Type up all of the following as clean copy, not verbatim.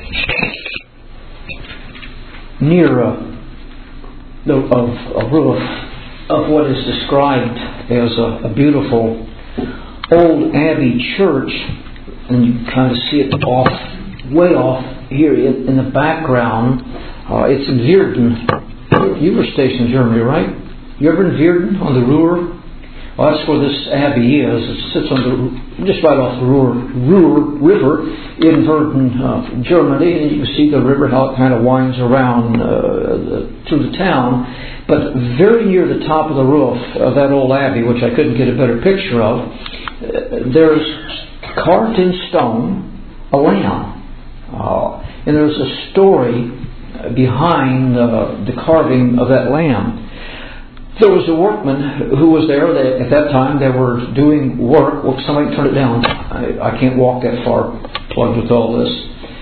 near a roof of what is described as a beautiful old abbey church, and you can kind of see it way off here in the background. It's in Virden. You were stationed in Germany, right? You ever in Virden on the Ruhr? Well, that's where this abbey is. It sits on just right off the Ruhr River in Virden, Germany, and you can see the river, how it kind of winds around through the town. But very near the top of the roof of that old abbey, which I couldn't get a better picture of, there's carved in stone a lamb. And there's a story behind the carving of that lamb. There was a workman who was there. At that time, they were doing work. Well, somebody turn it down. I can't walk that far plugged with all this.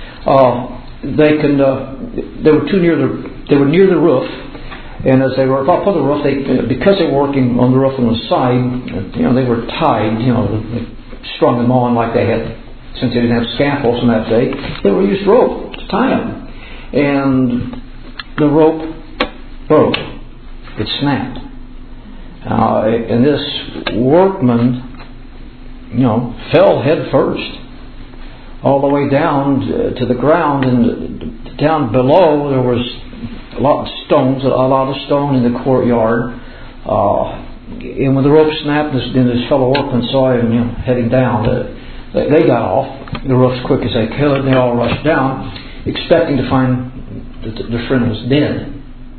They were near the roof, and as they were up on the roof, because they were working on the roof on the side, they were tied. They strung them on like they had, since they didn't have scaffolds in that day. They were used rope to tie them, and the rope broke. It snapped. And this workman, fell head first all the way down to the ground, and down below there was a lot of stone in the courtyard. And when the rope snapped, and his fellow workmen saw him, heading down, they got off the roof as quick as they could, and they all rushed down, expecting to find that their friend was dead.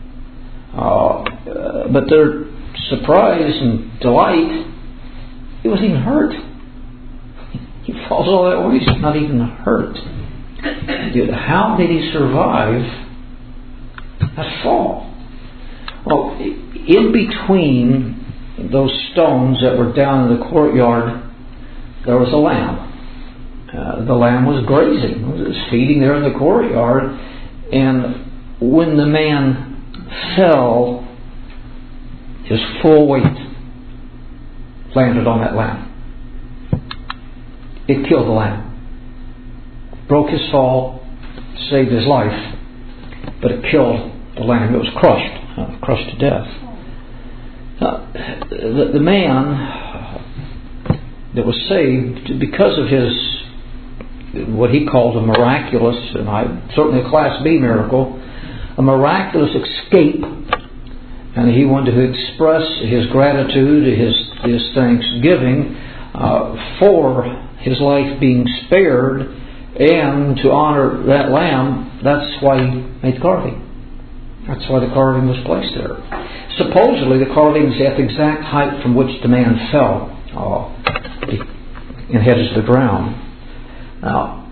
But their surprise and delight, he wasn't even hurt. He falls all that way, he's not even hurt. How did he survive that fall? Well, in between those stones that were down in the courtyard, there was a lamb. The lamb was grazing. It was feeding there in the courtyard, and when the man fell, his full weight landed on that lamb. It killed the lamb. Broke his fall, saved his life, but it killed the lamb. It was crushed to death. The man that was saved because of his, what he called a miraculous, and certainly a Class B miracle, a miraculous escape. And he wanted to express his gratitude, his thanksgiving for his life being spared, and to honor that lamb. That's why he made the carving. That's why the carving was placed there. Supposedly, the carving is at the exact height from which the man fell and headed to the ground. Now,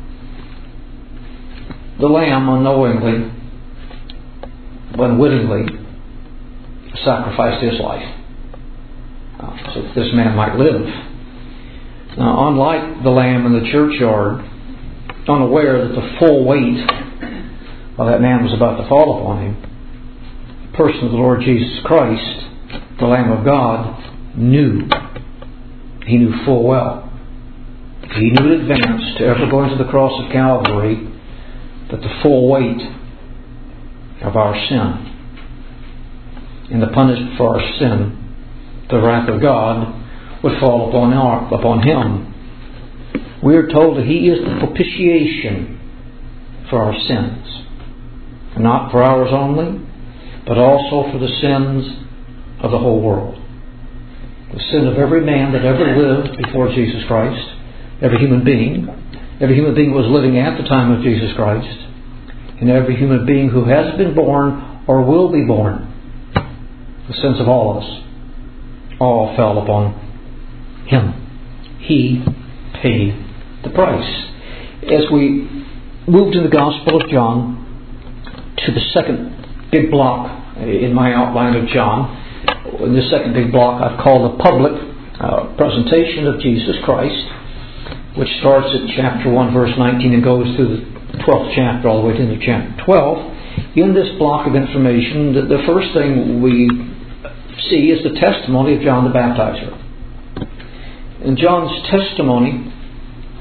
the lamb unknowingly, unwittingly, sacrificed his life so that this man might live. Now, unlike the lamb in the churchyard, unaware that the full weight of that man was about to fall upon him, the person of the Lord Jesus Christ, the Lamb of God, knew. He knew full well. He knew in advance, to ever go into the cross of Calvary, that the full weight of our sin and the punishment for our sin, the wrath of God, would fall upon Him. We are told that He is the propitiation for our sins. Not for ours only, but also for the sins of the whole world. The sin of every man that ever lived before Jesus Christ, every human being who was living at the time of Jesus Christ, and every human being who has been born or will be born. The sins of all of us all fell upon Him. He paid the price. As we moved in the Gospel of John to the second big block in my outline of John, in this second big block I've called the public presentation of Jesus Christ, which starts at chapter 1 verse 19 and goes through the 12th chapter all the way to into chapter 12. In this block of information, the first thing we see is the testimony of John the Baptizer. And John's testimony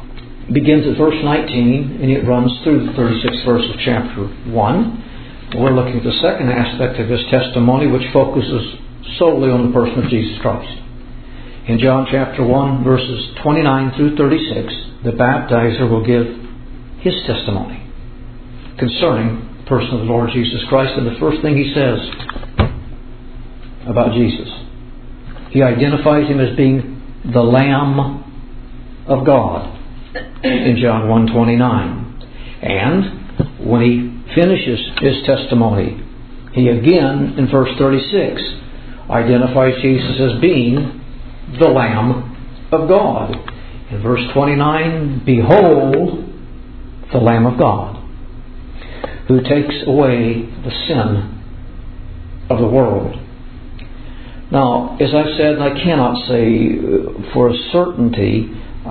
begins at verse 19 and it runs through the 36th verse of chapter 1. We're looking at the second aspect of this testimony, which focuses solely on the person of Jesus Christ. In John chapter 1, verses 29 through 36, the baptizer will give his testimony concerning the person of the Lord Jesus Christ. And the first thing he says about Jesus, he identifies him as being the Lamb of God in John 1:29. And when he finishes his testimony, he again, in verse 36, identifies Jesus as being the Lamb of God. In verse 29, behold the Lamb of God, who takes away the sin of the world. Now, as I've said, I cannot say for a certainty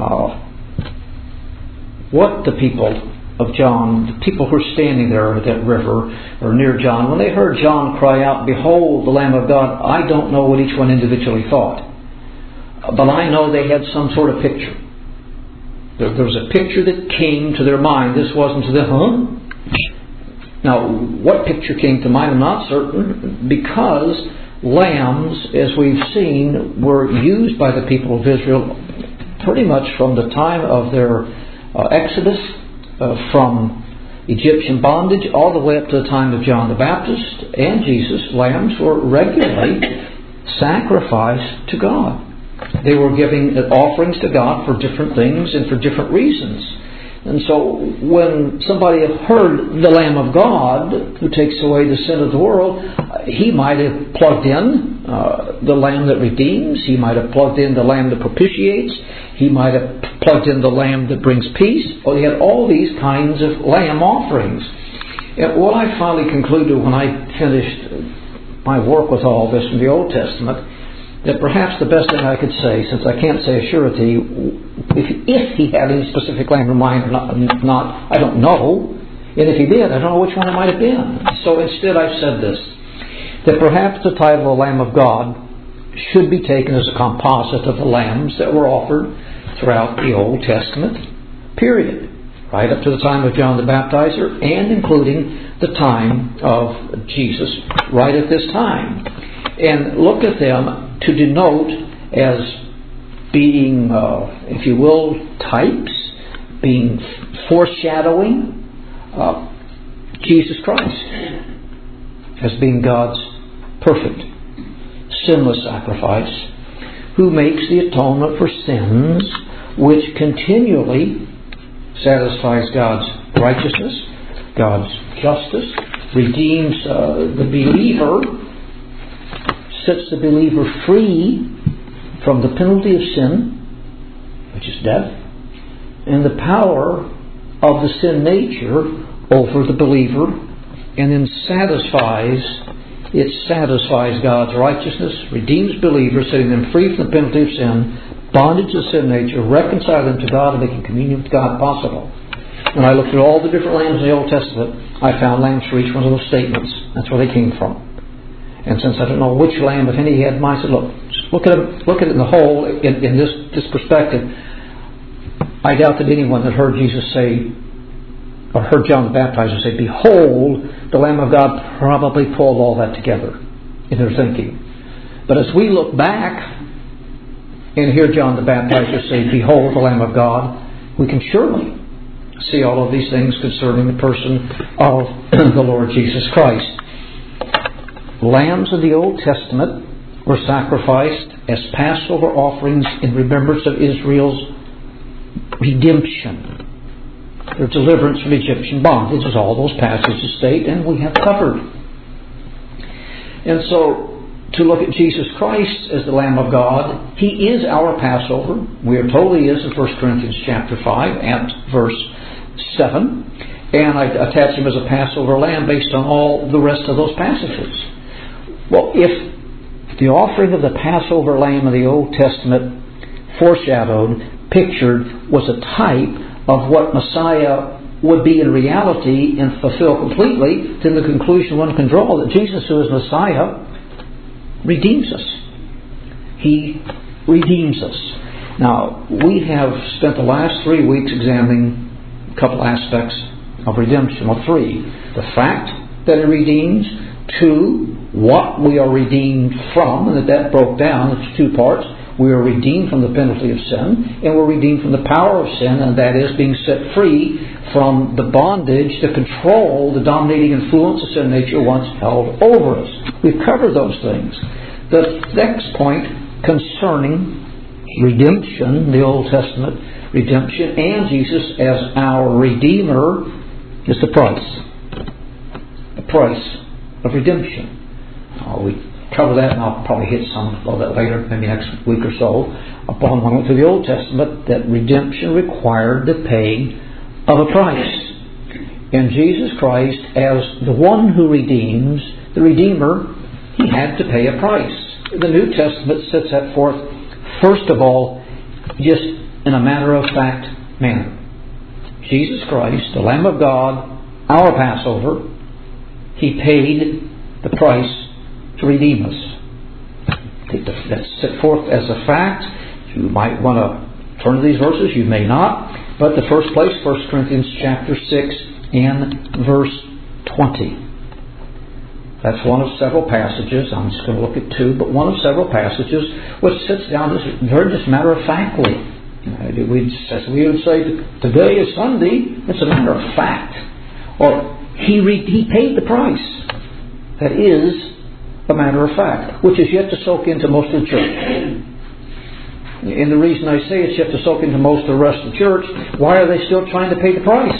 what the people of John, the people who are standing there at that river or near John, when they heard John cry out, behold the Lamb of God, I don't know what each one individually thought. But I know they had some sort of picture. There was a picture that came to their mind. This wasn't to them, Now, what picture came to mind, I'm not certain, because lambs, as we've seen, were used by the people of Israel pretty much from the time of their exodus from Egyptian bondage all the way up to the time of John the Baptist and Jesus. Lambs were regularly sacrificed to God. They were giving offerings to God for different things and for different reasons. And so when somebody heard the Lamb of God who takes away the sin of the world, he might have plugged in the Lamb that redeems. He might have plugged in the Lamb that propitiates. He might have plugged in the Lamb that brings peace. Well, he had all these kinds of lamb offerings. And what I finally concluded when I finished my work with all this in the Old Testament, that perhaps the best thing I could say, since I can't say a surety, if he had any specific lamb in mind or not, I don't know. And if he did, I don't know which one it might have been. So instead I've said this, that perhaps the title of Lamb of God should be taken as a composite of the lambs that were offered throughout the Old Testament period, right up to the time of John the Baptizer and including the time of Jesus right at this time. And look at them to denote as being, if you will, types, being foreshadowing Jesus Christ as being God's perfect, sinless sacrifice, who makes the atonement for sins, which continually satisfies God's righteousness, God's justice, redeems the believer, sets the believer free from the penalty of sin, which is death, and the power of the sin nature over the believer, and then satisfies God's righteousness, redeems believers, setting them free from the penalty of sin, bondage to sin nature, reconcile them to God, and making communion with God possible. When I looked at all the different lambs in the Old Testament, I found lambs for each one of those statements. That's where they came from. And since I don't know which lamb, if any, he had in mind, I said, look at it in the whole, in this perspective. I doubt that anyone that heard Jesus say, or heard John the Baptizer say, behold, the Lamb of God, probably pulled all that together in their thinking. But as we look back and hear John the Baptizer say, behold, the Lamb of God, we can surely see all of these things concerning the person of the Lord Jesus Christ. Lambs of the Old Testament were sacrificed as Passover offerings in remembrance of Israel's redemption, their deliverance from Egyptian bondage, as all those passages state, and we have covered. And so, to look at Jesus Christ as the Lamb of God, He is our Passover. We are told He is in 1 Corinthians chapter 5 and verse 7. And I attach Him as a Passover lamb based on all the rest of those passages. Well, if the offering of the Passover lamb of the Old Testament foreshadowed, pictured, was a type of what Messiah would be in reality and fulfill completely, then the conclusion one can draw that Jesus, who is Messiah, redeems us. He redeems us. Now, we have spent the last 3 weeks examining a couple aspects of redemption. Well, 3. The fact that it redeems. 2. What we are redeemed from. And that broke down into 2 parts. We are redeemed from the penalty of sin, and we're redeemed from the power of sin, and that is being set free from the bondage, the control, the dominating influence of sin nature once held over us. We've covered those things. The next point concerning redemption, the Old Testament redemption, and Jesus as our Redeemer is the price. The price of redemption. We cover that, and I'll probably hit some of that later, maybe next week or so, upon when I went through the Old Testament, that redemption required the paying of a price. And Jesus Christ, as the one who redeems, the Redeemer, He had to pay a price. The New Testament sets that forth, first of all, just in a matter-of-fact manner. Jesus Christ, the Lamb of God, our Passover, He paid the price to redeem us. That's set forth as a fact. You might want to turn to these verses. You may not. But the first place, 1 Corinthians chapter 6 and verse 20. That's one of several passages. I'm just going to look at 2, but one of several passages which sits down very just matter-of-factly. We would say, today is Sunday. It's a matter of fact. Or He paid the price. That is a matter of fact, which is yet to soak into most of the church. And the reason I say it's yet to soak into most of the rest of the church, why are they still trying to pay the price?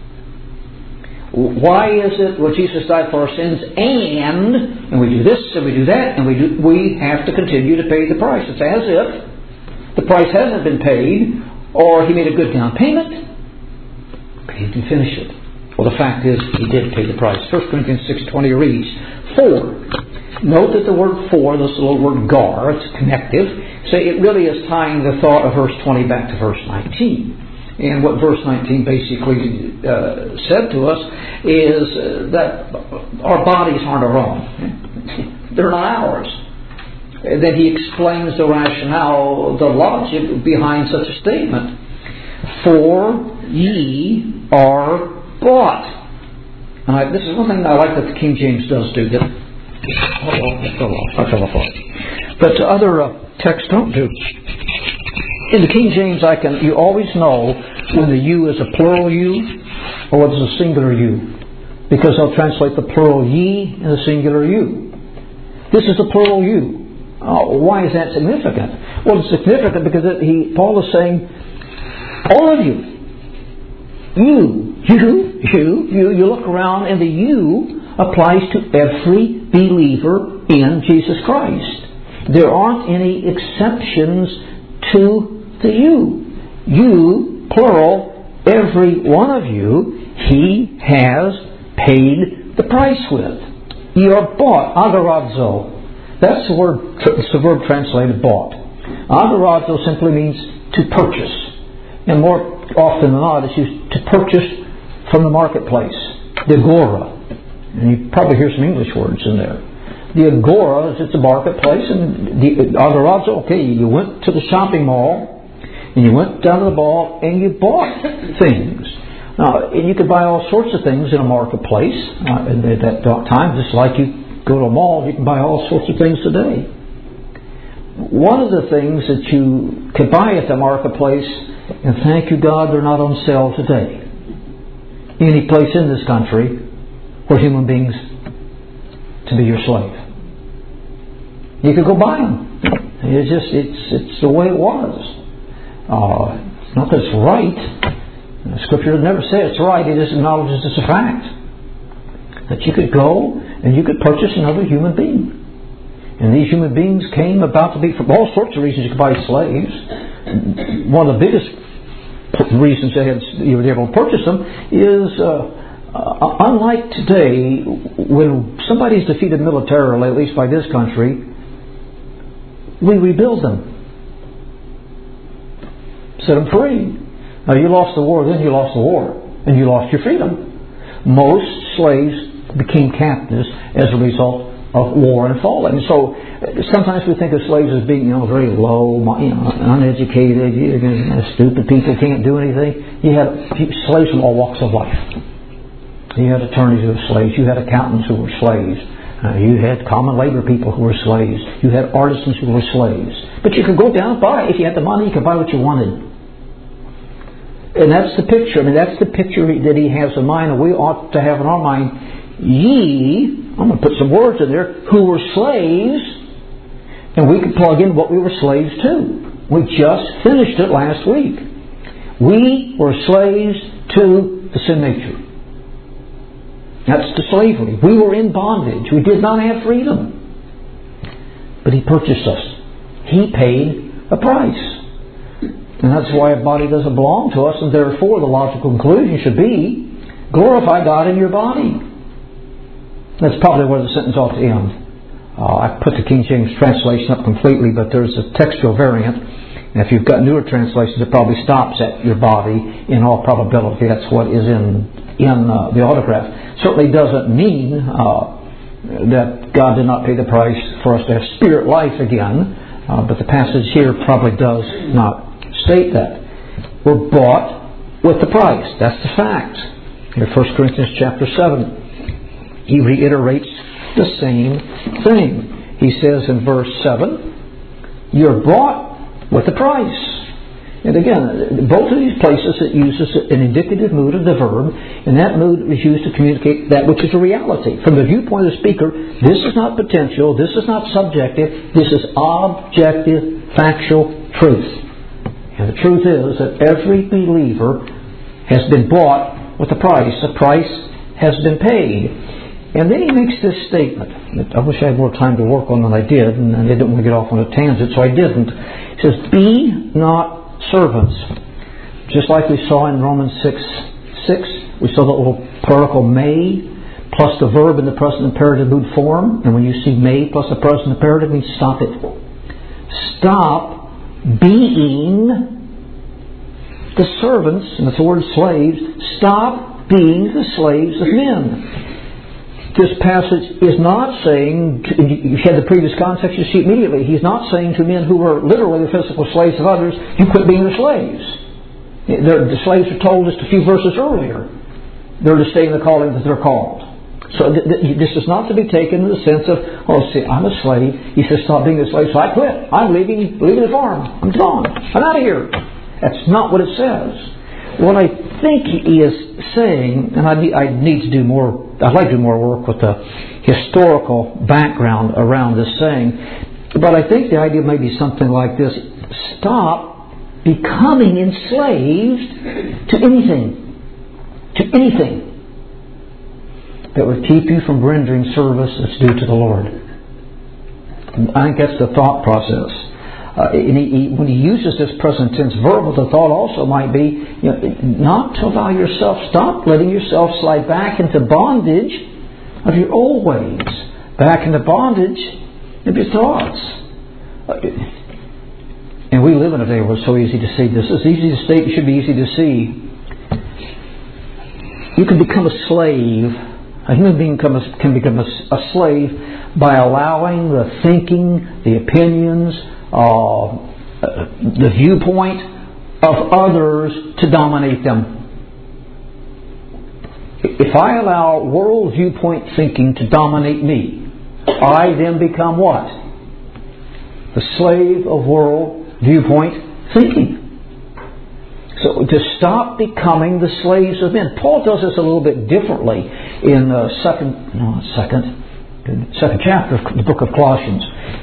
Why is it, well, Jesus died for our sins, and we do this, and we do that, and we have to continue to pay the price. It's as if the price hasn't been paid, or He made a good down payment, but He didn't finish it. Well, the fact is, He did pay the price. 1 Corinthians 6:20 reads, "For." Note that the word "for," this little word "gar," it's connective. So it really is tying the thought of verse 20 back to verse 19. And what verse 19 basically said to us is that our bodies aren't our own. They're not ours. And then he explains the rationale, the logic behind such a statement. "For ye are bought." This is one thing I like that the King James does do. I fell off. But other texts don't do. In the King James, you always know when the "you" is a plural "you" or whether it's a singular "you," because they'll translate the plural "ye" and the singular "you." This is a plural "you." Why is that significant? Well, it's significant because Paul is saying, all of you, you look around, and the "you" applies to every believer in Jesus Christ. There aren't any exceptions to the "you." You, plural, every one of you, He has paid the price with. You are bought, agorazo. That's the verb translated bought. Agorazo simply means to purchase. And more often than not, it's used to purchase from the marketplace. The agora. And you probably hear some English words in there. The agora, it's a marketplace, and the agorazo, okay, you went to the shopping mall, and you went down to the mall, and you bought things. Now, and you could buy all sorts of things in a marketplace at that time, just like you go to a mall, you can buy all sorts of things today. One of the things that you could buy at the marketplace, and thank you God they're not on sale today, any place in this country for human beings to be your slave. You could go buy them. It's the way it was. Not that it's right. The Scripture doesn't never say it's right. It just acknowledges it's a fact. That you could go and you could purchase another human being. And these human beings came about to be, for all sorts of reasons you could buy slaves. One of the biggest reasons you were able to purchase them is unlike today, when somebody's defeated militarily, at least by this country, we rebuild them. Set them free. Now you lost the war, then you lost the war. And you lost your freedom. Most slaves became captives as a result of war and falling. So sometimes we think of slaves as being, very low, uneducated, stupid people, can't do anything. You had slaves from all walks of life. You had attorneys who were slaves. You had accountants who were slaves. You had common labor people who were slaves. You had artisans who were slaves. But you could go down and buy. If you had the money, you could buy what you wanted. And that's the picture. That's the picture that he has in mind, and we ought to have in our mind. Ye, I'm going to put some words in there, who were slaves, and we could plug in what we were slaves to. We just finished it last week. We were slaves to the sin nature. That's the slavery. We were in bondage. We did not have freedom. But He purchased us. He paid a price. And that's why a body doesn't belong to us, and therefore the logical conclusion should be, glorify God in your body. That's probably where the sentence ought to end. I put the King James translation up completely, but there's a textual variant. And if you've got newer translations, it probably stops at your body in all probability. That's what is in the autograph. Certainly doesn't mean that God did not pay the price for us to have spirit life again. But the passage here probably does not state that. We're bought with the price. That's the fact. In 1 Corinthians chapter 7, he reiterates the same thing. He says in verse 7, you're bought with the price. And again, both of these places it uses an indicative mood of the verb, and that mood is used to communicate that which is a reality. From the viewpoint of the speaker, this is not potential, this is not subjective, this is objective, factual truth. And the truth is that every believer has been bought with a price. The price has been paid. And then he makes this statement. I wish I had more time to work on than I did, and I didn't want to get off on a tangent, so I didn't. He says, be not servants. Just like we saw in Romans 6, we saw the little particle may plus the verb in the present imperative mood form. And when you see may plus the present imperative, it means stop it. Stop being the servants, and that's the word slaves. Stop being the slaves of men. This passage is not saying, you had the previous context, you see immediately, he's not saying to men who were literally the physical slaves of others, you quit being the slaves. The slaves are told just a few verses earlier. They're to stay in the calling that they're called. So this is not to be taken in the sense of, I'm a slave. He says, stop being a slave, so I quit. I'm leaving the farm. I'm gone. I'm out of here. That's not what it says. What I think he is saying, and I need to do more, I'd like to do more work with the historical background around this saying, but I think the idea may be something like this. Stop becoming enslaved to anything. To anything that would keep you from rendering service that's due to the Lord. I think that's the thought process. When he uses this present tense verbal, the thought also might be, not to allow yourself, stop letting yourself slide back into bondage of your old ways, back into bondage of your thoughts. And we live in a day where it's so easy to see this. It's easy to state, it should be easy to see. You can become a slave. A human being can become a slave by allowing the thinking, the opinions, the viewpoint of others to dominate them. If I allow world viewpoint thinking to dominate me, I then become what? The slave of world viewpoint thinking. So to stop becoming the slaves of men. Paul does this a little bit differently in the second chapter of the book of Colossians,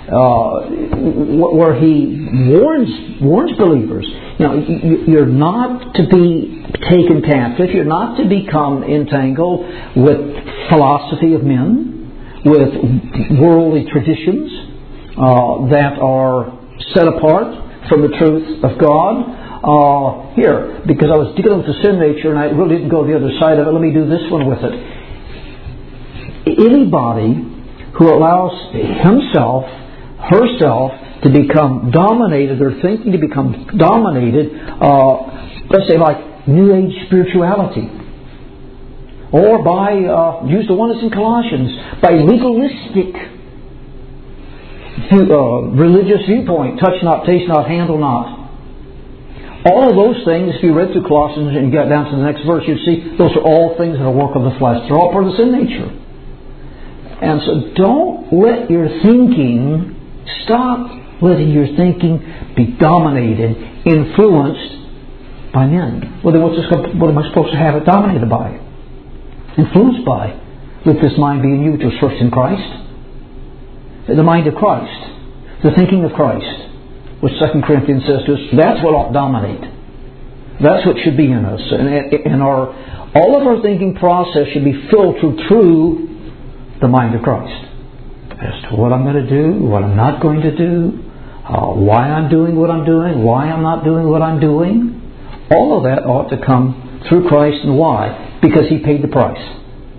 where he warns believers. You're not to be taken captive. You're not to become entangled with philosophy of men, with worldly traditions that are set apart from the truth of God. Here, because I was dealing with the sin nature and I really didn't go the other side of it, let me do this one with it. Anybody who allows himself, herself, to become dominated or thinking to become dominated, let's say like New Age spirituality, or by, use the one that's in Colossians, by legalistic religious viewpoint. Touch not, taste not, handle not. All of those things, if you read through Colossians and you got down to the next verse, you'd see those are all things that are work of the flesh. They're all part of the sin nature. And so don't let your thinking, stop letting your thinking be dominated, influenced by men. What am I supposed to have it dominated by? Influenced by? Let this mind be in you which was first in Christ. The mind of Christ. The thinking of Christ. Which 2 Corinthians says to us, that's what ought to dominate. That's what should be in us. And all of our thinking process should be filtered through the mind of Christ. As to what I'm going to do, what I'm not going to do, why I'm doing what I'm doing, why I'm not doing what I'm doing. All of that ought to come through Christ. And why? Because He paid the price.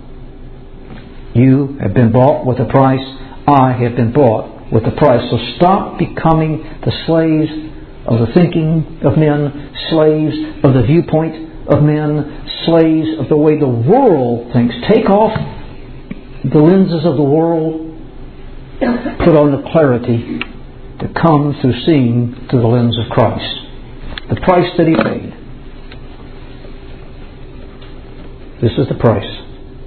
You have been bought with a price. I have been bought with a price. So stop becoming the slaves of the thinking of men, slaves of the viewpoint of men, slaves of the way the world thinks. Take off the lenses of the world, put on the clarity that comes through seeing through the lens of Christ. The price that He paid. This is the price.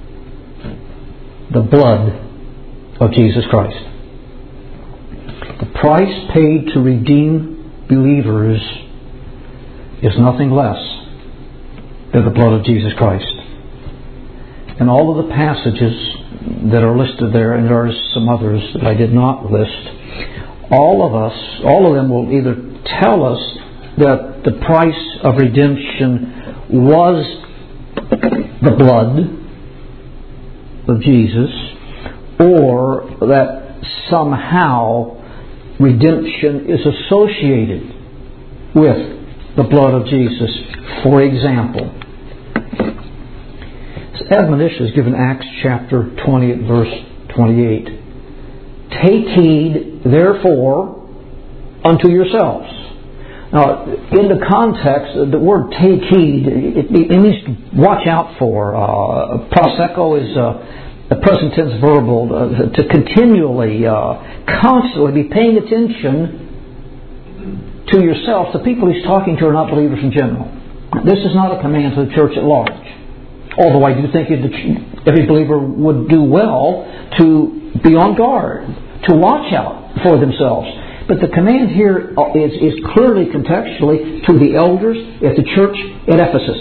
The blood of Jesus Christ. The price paid to redeem believers is nothing less than the blood of Jesus Christ. And all of the passages that are listed there, and there are some others that I did not list, all of them will either tell us that the price of redemption was the blood of Jesus, or that somehow redemption is associated with the blood of Jesus. For example, admonition is given in Acts chapter 20 at verse 28. Take heed, therefore, unto yourselves. Now, in the context, the word take heed, it means to watch out for. Prosecco is a present tense verbal, to continually, constantly be paying attention to yourself. The people He's talking to are not believers in general. This is not a command to the church at large. Although I do think every believer would do well to be on guard, to watch out for themselves. But the command here is clearly contextually to the elders at the church at Ephesus.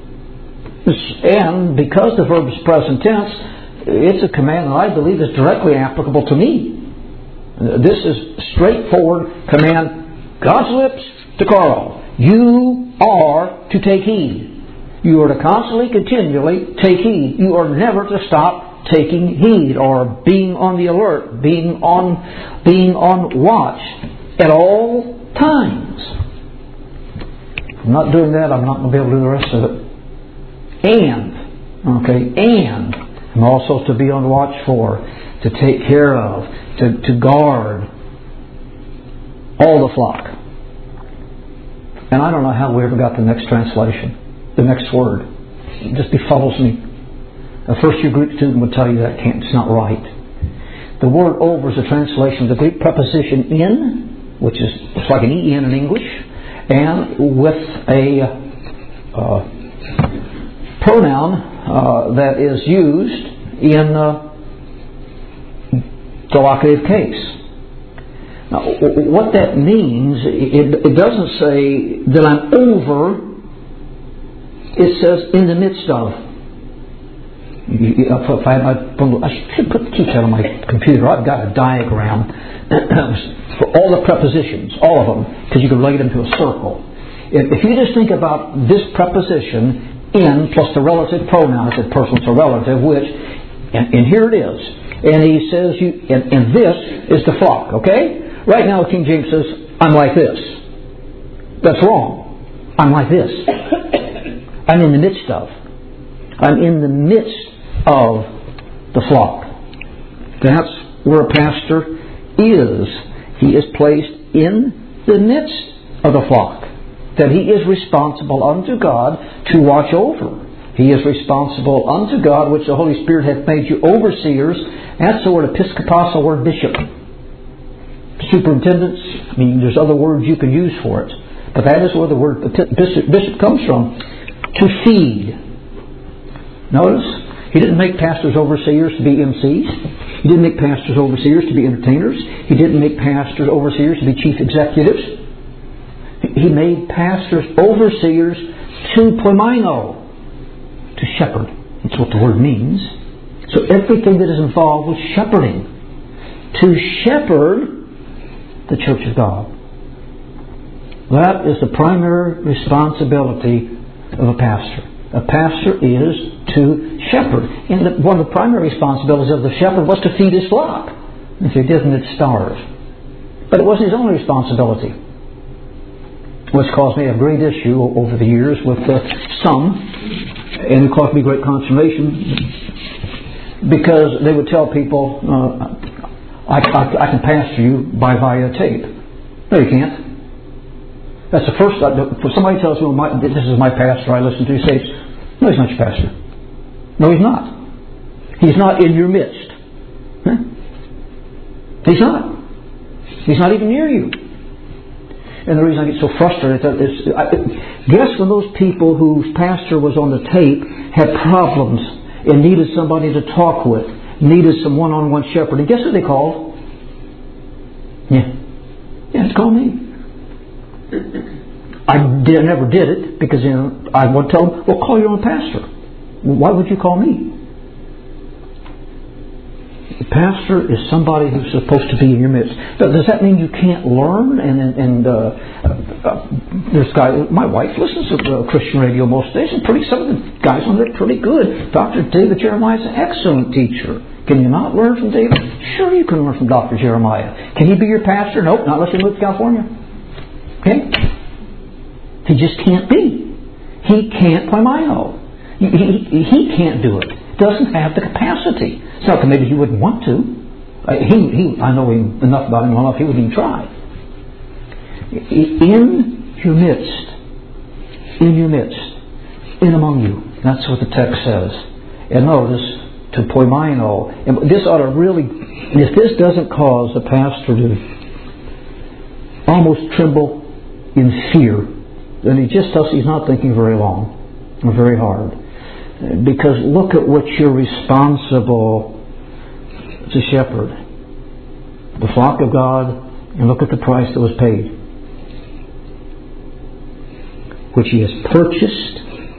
And because the verb is present tense, it's a command that I believe is directly applicable to me. This is straightforward command, God's lips to Carl. You are to take heed. You are to constantly, continually take heed. You are never to stop taking heed or being on the alert, being on watch at all times. If I'm not doing that, I'm not going to be able to do the rest of it. And I'm also to be on watch for, to take care of, to guard all the flock. And I don't know how we ever got the next translation, the next word. It just befuddles me. A first-year Greek student would tell you that it's not right. The word over is a translation of the Greek preposition in, which is it's like an en in English, and with a pronoun that is used in delacative case. Now, what that means, it doesn't say that I'm over. It says in the midst of. I should put the keypad on my computer. I've got a diagram for all the prepositions, all of them, because you can relate them to a circle. If you just think about this preposition, in, plus the relative pronoun, it's a personal to relative, which, and here it is. And he says, and this is the flock, okay? Right now, King James says, I'm like this. That's wrong. I'm like this. I'm in the midst of. I'm in the midst of the flock. That's where a pastor is. He is placed in the midst of the flock. That he is responsible unto God to watch over. He is responsible unto God, which the Holy Spirit hath made you overseers. That's the word episcopos, word bishop. superintendents. I mean, there's other words you can use for it. But that is where the word bishop comes from. To feed. Notice, he didn't make pastors overseers to be MCs. He didn't make pastors overseers to be entertainers. He didn't make pastors overseers to be chief executives. He made pastors overseers to poimaino, to shepherd. That's what the word means. So everything that is involved with shepherding. To shepherd the church of God. That is the primary responsibility of a pastor. A pastor is to shepherd. And one of the primary responsibilities of the shepherd was to feed his flock. If he didn't, it'd starve. But it wasn't his only responsibility. Which caused me a great issue over the years with some, and it caused me great consternation, because they would tell people, I can pastor you via tape. No, you can't. That's the first. For somebody tells me, this is my pastor I listen to, he says, no, he's not your pastor. No, he's not. He's not in your midst. Huh? He's not. He's not even near you. And the reason I get so frustrated is, guess when those people whose pastor was on the tape had problems and needed somebody to talk with, needed some one-on-one shepherding, guess who they called? Yeah, it's called me. I never did it because I would tell them, well, call your own pastor. Why would you call me? The pastor is somebody who's supposed to be in your midst. Does that mean you can't learn? There's guys. My wife listens to Christian radio most days, and some of the guys on there are pretty good. Dr. David Jeremiah is an excellent teacher. Can you not learn from David? Sure, you can learn from Dr. Jeremiah. Can he be your pastor? Nope, not unless you move to California. Okay? He just can't be. He can't poimaino. He can't do it. Doesn't have the capacity. It's not that maybe he wouldn't want to. I know enough about him well enough he wouldn't even try. In your midst, in among you. That's what the text says. And notice, to poimaino. And this ought to really, if this doesn't cause the pastor to almost tremble in fear, then he's not thinking very long or very hard. Because look at what you're responsible to shepherd. The flock of God, and look at the price that was paid. Which he has purchased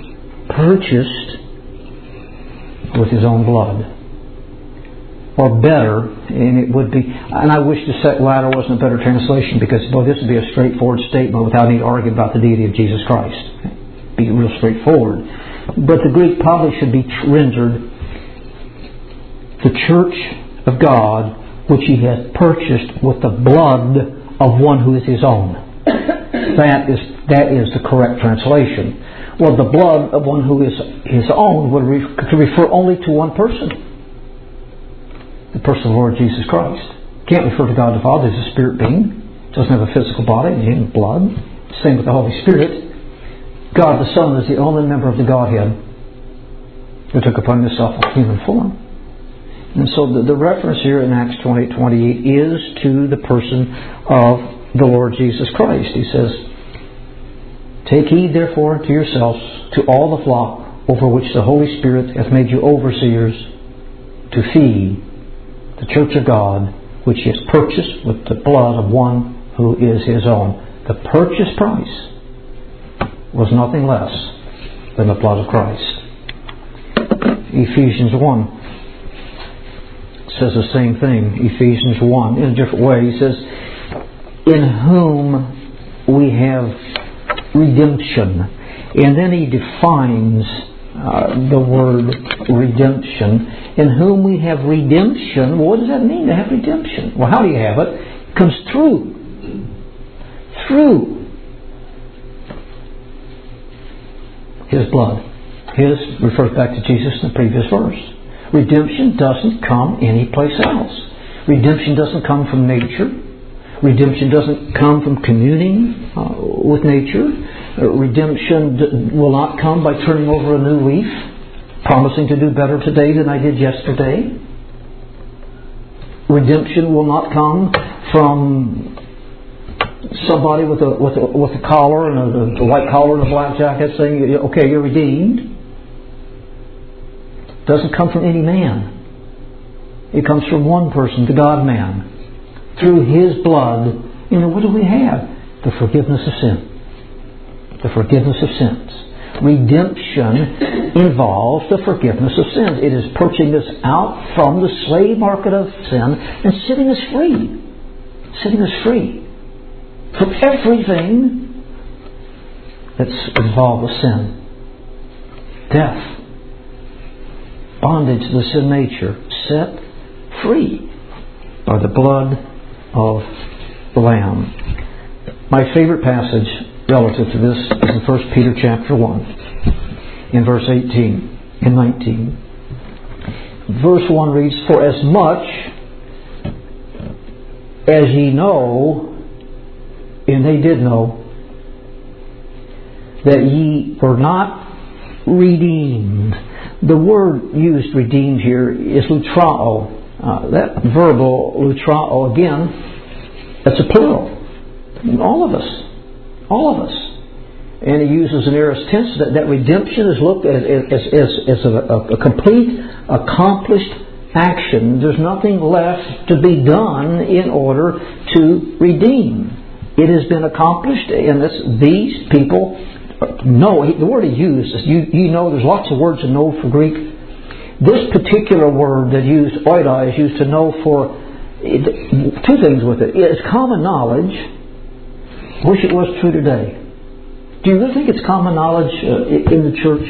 with his own blood. Or better, and it would be, and I wish the latter wasn't a better translation, because this would be a straightforward statement without any argument about the deity of Jesus Christ. It'd be real straightforward. But the Greek probably should be rendered, the church of God, which he has purchased with the blood of one who is his own. That is the correct translation. Well, the blood of one who is his own would refer only to one person. The person of the Lord Jesus Christ. Can't refer to God the Father as a spirit being. Doesn't have a physical body and blood. Same with the Holy Spirit. God the Son is the only member of the Godhead who took upon himself a human form. And so the reference here in Acts 28:28 is to the person of the Lord Jesus Christ. He says, "Take heed therefore to yourselves, to all the flock over which the Holy Spirit hath made you overseers, to feed the church of God, which he has purchased with the blood of one who is his own." The purchase price was nothing less than the blood of Christ. Ephesians 1 says the same thing. Ephesians 1 in a different way. He says, "In whom we have redemption." And then he defines the word redemption. In whom we have redemption. Well, what does that mean to have redemption? Well, how do you have it? It comes through. His blood. His refers back to Jesus in the previous verse. Redemption doesn't come anyplace else. Redemption doesn't come from nature. Redemption doesn't come from communing with nature. Redemption will not come by turning over a new leaf, promising to do better today than I did yesterday. redemption will not come from somebody with a collar and a white collar and a black jacket saying, okay, you're redeemed. It doesn't come from any man. It comes from one person, the God-man. Through His blood, what do we have? The forgiveness of sin. The forgiveness of sins. Redemption involves the forgiveness of sins. It is purchasing us out from the slave market of sin and setting us free. Setting us free from everything that's involved with sin. Death. Bondage to the sin nature. Set free by the blood of the Lamb. My favorite passage relative to this is in 1 Peter chapter 1, in verse 18 and 19. Verse 1 reads, "For as much as ye know," and they did know, "that ye were not redeemed." The word used, redeemed, here is lutrao. That verbal lutrao, again, that's a plural. All of us. All of us. And he uses an aorist tense that redemption is looked at as a complete, accomplished action. There's nothing left to be done in order to redeem. It has been accomplished, and these people know. The word he used, you know, there's lots of words to know for Greek. This particular word that used, oida, is used to know for two things with it. It's common knowledge. I wish it was true today. Do you really think it's common knowledge in the church?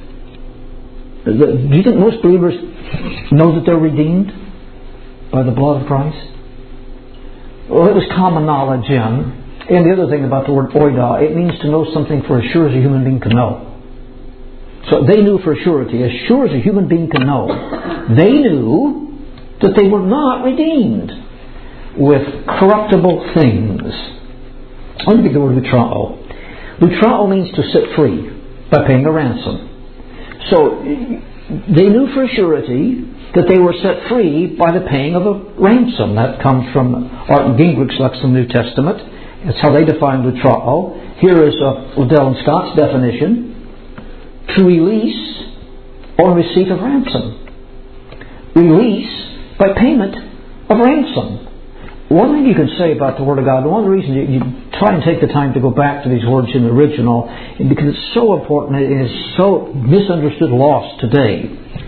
Do you think most believers know that they're redeemed by the blood of Christ? Well, it was common knowledge then. And the other thing about the word oida, it means to know something for as sure as a human being can know. So they knew for surety, as sure as a human being can know, they knew that they were not redeemed with corruptible things. Let me get the word lutrao. Lutrao means to set free by paying a ransom. So they knew for surety that they were set free by the paying of a ransom. That comes from Art Gingrich's Lexicon of the New Testament. That's how they define lutrao. Here is Liddell and Scott's definition. To release or receipt of ransom. Release by payment of ransom. One thing you can say about the Word of God, one of the reasons you try and take the time to go back to these words in the original, is because it's so important and it is so misunderstood, lost today.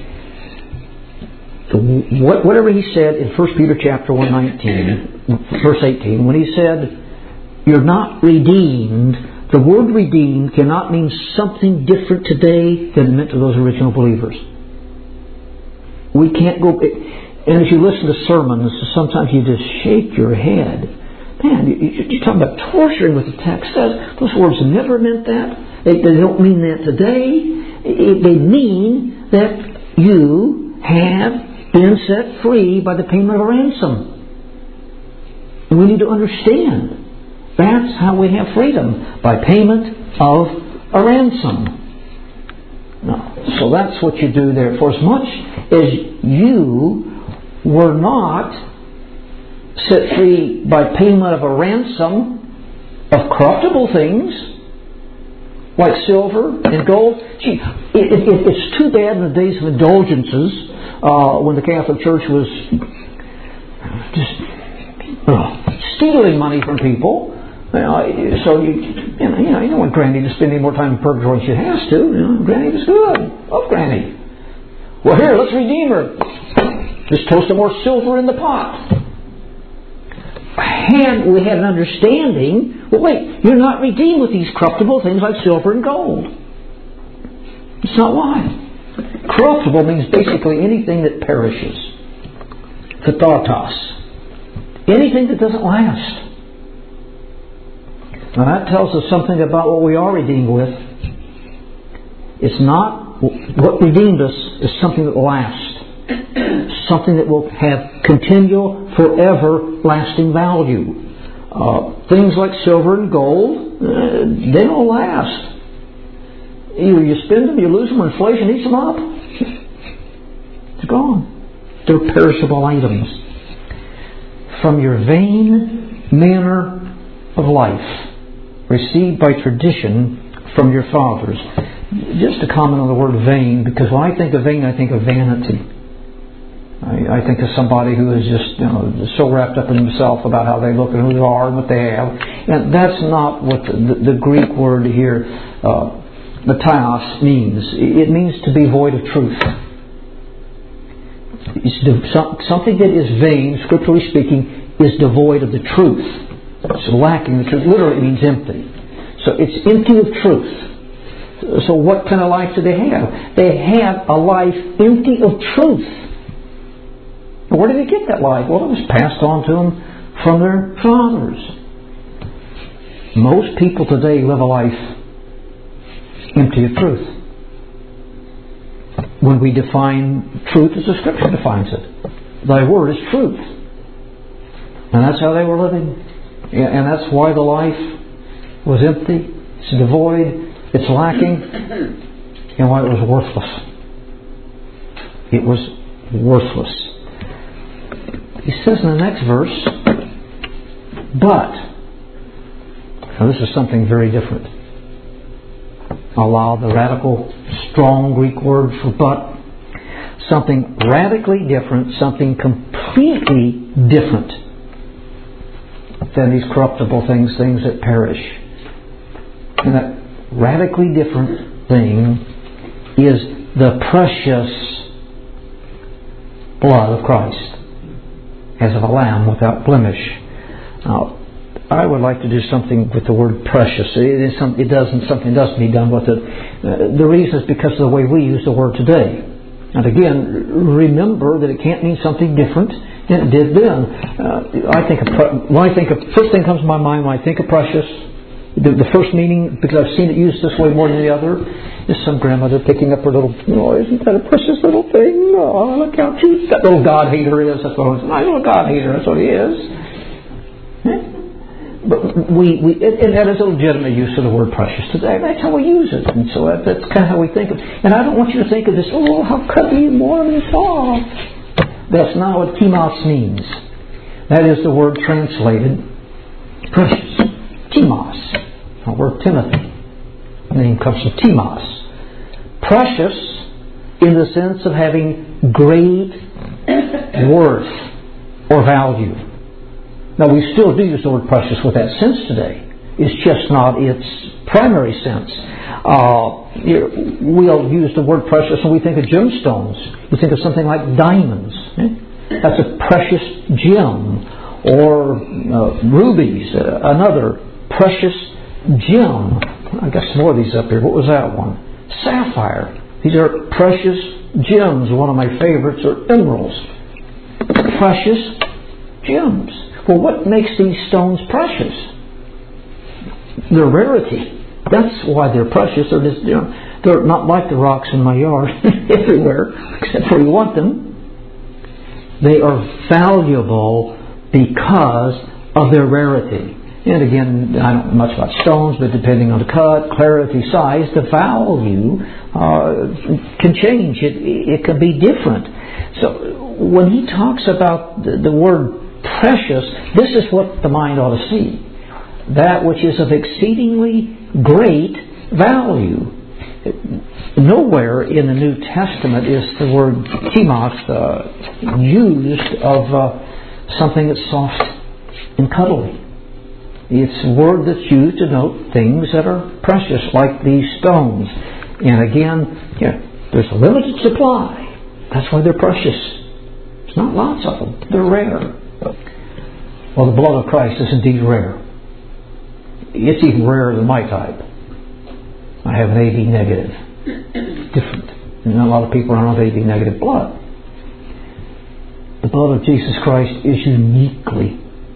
Whatever he said in 1 Peter chapter 1:19, verse 18, when he said, "You're not redeemed," the word redeemed cannot mean something different today than it meant to those original believers. We can't go... And as you listen to sermons, sometimes you just shake your head. Man, you're talking about torturing with the text says. Those words never meant that. They don't mean that today. They mean that you have been set free by the payment of a ransom. And we need to understand. That's how we have freedom. By payment of a ransom. No. So that's what you do there. For as much as you were not set free by payment of a ransom of corruptible things like silver and gold. Gee, it's too bad in the days of indulgences when the Catholic Church was just stealing money from people. So you don't want Granny to spend any more time in purgatory than she has to. Granny was good. Love Granny. Well, here, let's redeem her. Just toast some more silver in the pot. And we had an understanding, well, wait, you're not redeemed with these corruptible things like silver and gold. It's not why. Corruptible means basically anything that perishes. Kathartos. Anything that doesn't last. Now that tells us something about what we are redeemed with. It's not, what redeemed us is something that lasts. Something that will have continual, forever lasting value. Things like silver and gold, they don't last. Either you spend them, you lose them, or inflation eats them up. It's gone. They're perishable items. from your vain manner of life, received by tradition from your fathers. Just to comment on the word vain, because when I think of vain, I think of vanity. I think of somebody who is just so wrapped up in himself about how they look and who they are and what they have. And that's not what the Greek word here, mataios, means. It means to be void of truth. Something that is vain, scripturally speaking, is devoid of the truth. It's lacking the truth. Literally, it means empty. So it's empty of truth. So what kind of life do they have? They have a life empty of truth. Where did they get that life? Well, it was passed on to them from their fathers. Most people today live a life empty of truth. When we define truth as the Scripture defines it, Thy Word is truth. And that's how they were living. And that's why the life was empty, it's devoid, it's lacking, and why it was worthless. It was worthless. He says in the next verse, but, now this is something very different. Allow the radical, strong Greek word for but. Something radically different, something completely different than these corruptible things that perish. And that radically different thing is the precious blood of Christ, as of a lamb without blemish. Now, I would like to do something with the word precious. Something doesn't be done with it. The reason is because of the way we use the word today. And again, remember that it can't mean something different than it did then. First thing comes to my mind when I think of precious, the first meaning, because I've seen it used this way more than the other, is some grandmother picking up her little, isn't that a precious little thing? Oh, look how cute that little God-hater is. That's what I little God-hater, that's what he is. But and that is a legitimate use of the word precious today. That's how we use it. And so that's kind of how we think of it. And I don't want you to think of this, how cuddly and warm and soft. That's not what timos means. That is the word translated precious. Timos. The word Timothy. The name comes from timos. Precious in the sense of having great worth or value. Now, we still do use the word precious with that sense today. It's just not its primary sense. We'll use the word precious when we think of gemstones. We think of something like diamonds. That's a precious gem. Or rubies, another precious gem. I got some more of these up here. What was that one? Sapphire. These are precious gems. One of my favorites are emeralds. Precious gems. Well, what makes these stones precious? Their rarity. That's why they're precious. They're not like the rocks in my yard everywhere, except where you want them. They are valuable because of their rarity. And again, I don't know much about stones, but depending on the cut, clarity, size, the value can change. It can be different. So when he talks about the word precious, this is what the mind ought to see. That which is of exceedingly great value. Nowhere in the New Testament is the word timos used of something that's soft and cuddly. It's a word that's used to denote things that are precious, like these stones. And again, there's a limited supply. That's why they're precious. There's not lots of them. They're rare. Well, the blood of Christ is indeed rare. It's even rarer than my type. I have an AB negative. Different. And a lot of people are on AB negative blood. The blood of Jesus Christ is uniquely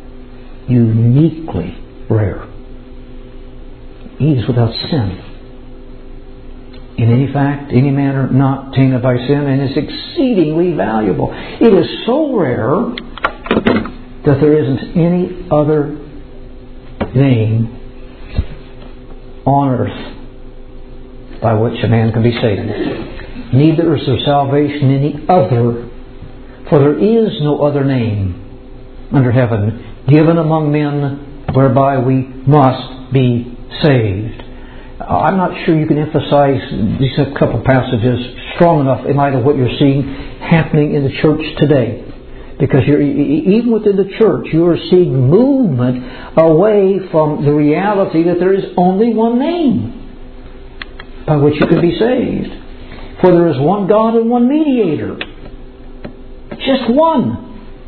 rare. He is without sin. In any fact, any manner not tainted by sin, and is exceedingly valuable. It is so rare that there isn't any other name on earth by which a man can be saved. Neither is there salvation in any other, for there is no other name under heaven, given among men, whereby we must be saved. I'm not sure you can emphasize these couple passages strong enough in light of what you're seeing happening in the church today. Because even within the church, you are seeing movement away from the reality that there is only one name by which you can be saved. For there is one God and one mediator. Just one.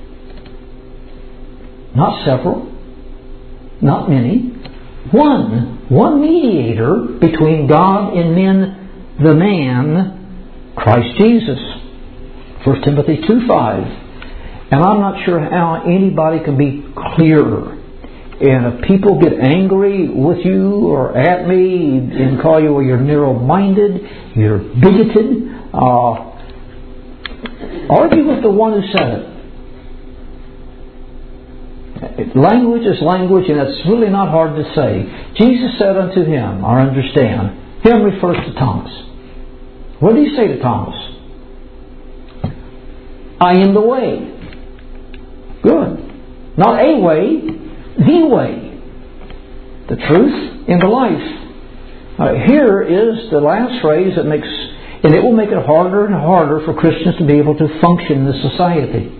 Not several. Not many. One mediator between God and men, the man, Christ Jesus. 1 Timothy 2:5. And I'm not sure how anybody can be clearer. And if people get angry with you or at me and call you, well, you're narrow-minded, you're bigoted, argue with the one who said it. Language is language, and it's really not hard to say. Jesus said unto him, or understand, him refers to Thomas. What did he say to Thomas? I am the way. Good. Not a way, the way. The truth and the life. Here is the last phrase that makes, and it will make it harder and harder for Christians to be able to function in this society.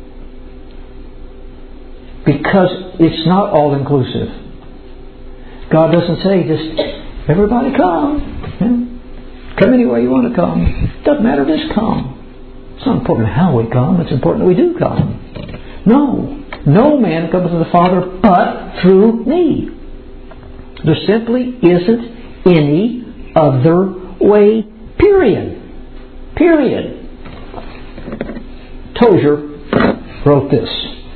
Because it's not all-inclusive. God doesn't say just, everybody come. Come any way you want to come. Doesn't matter, just come. It's not important how we come, it's important that we do come. No man comes to the Father but through me. There simply isn't any other way, period. Tozer wrote this.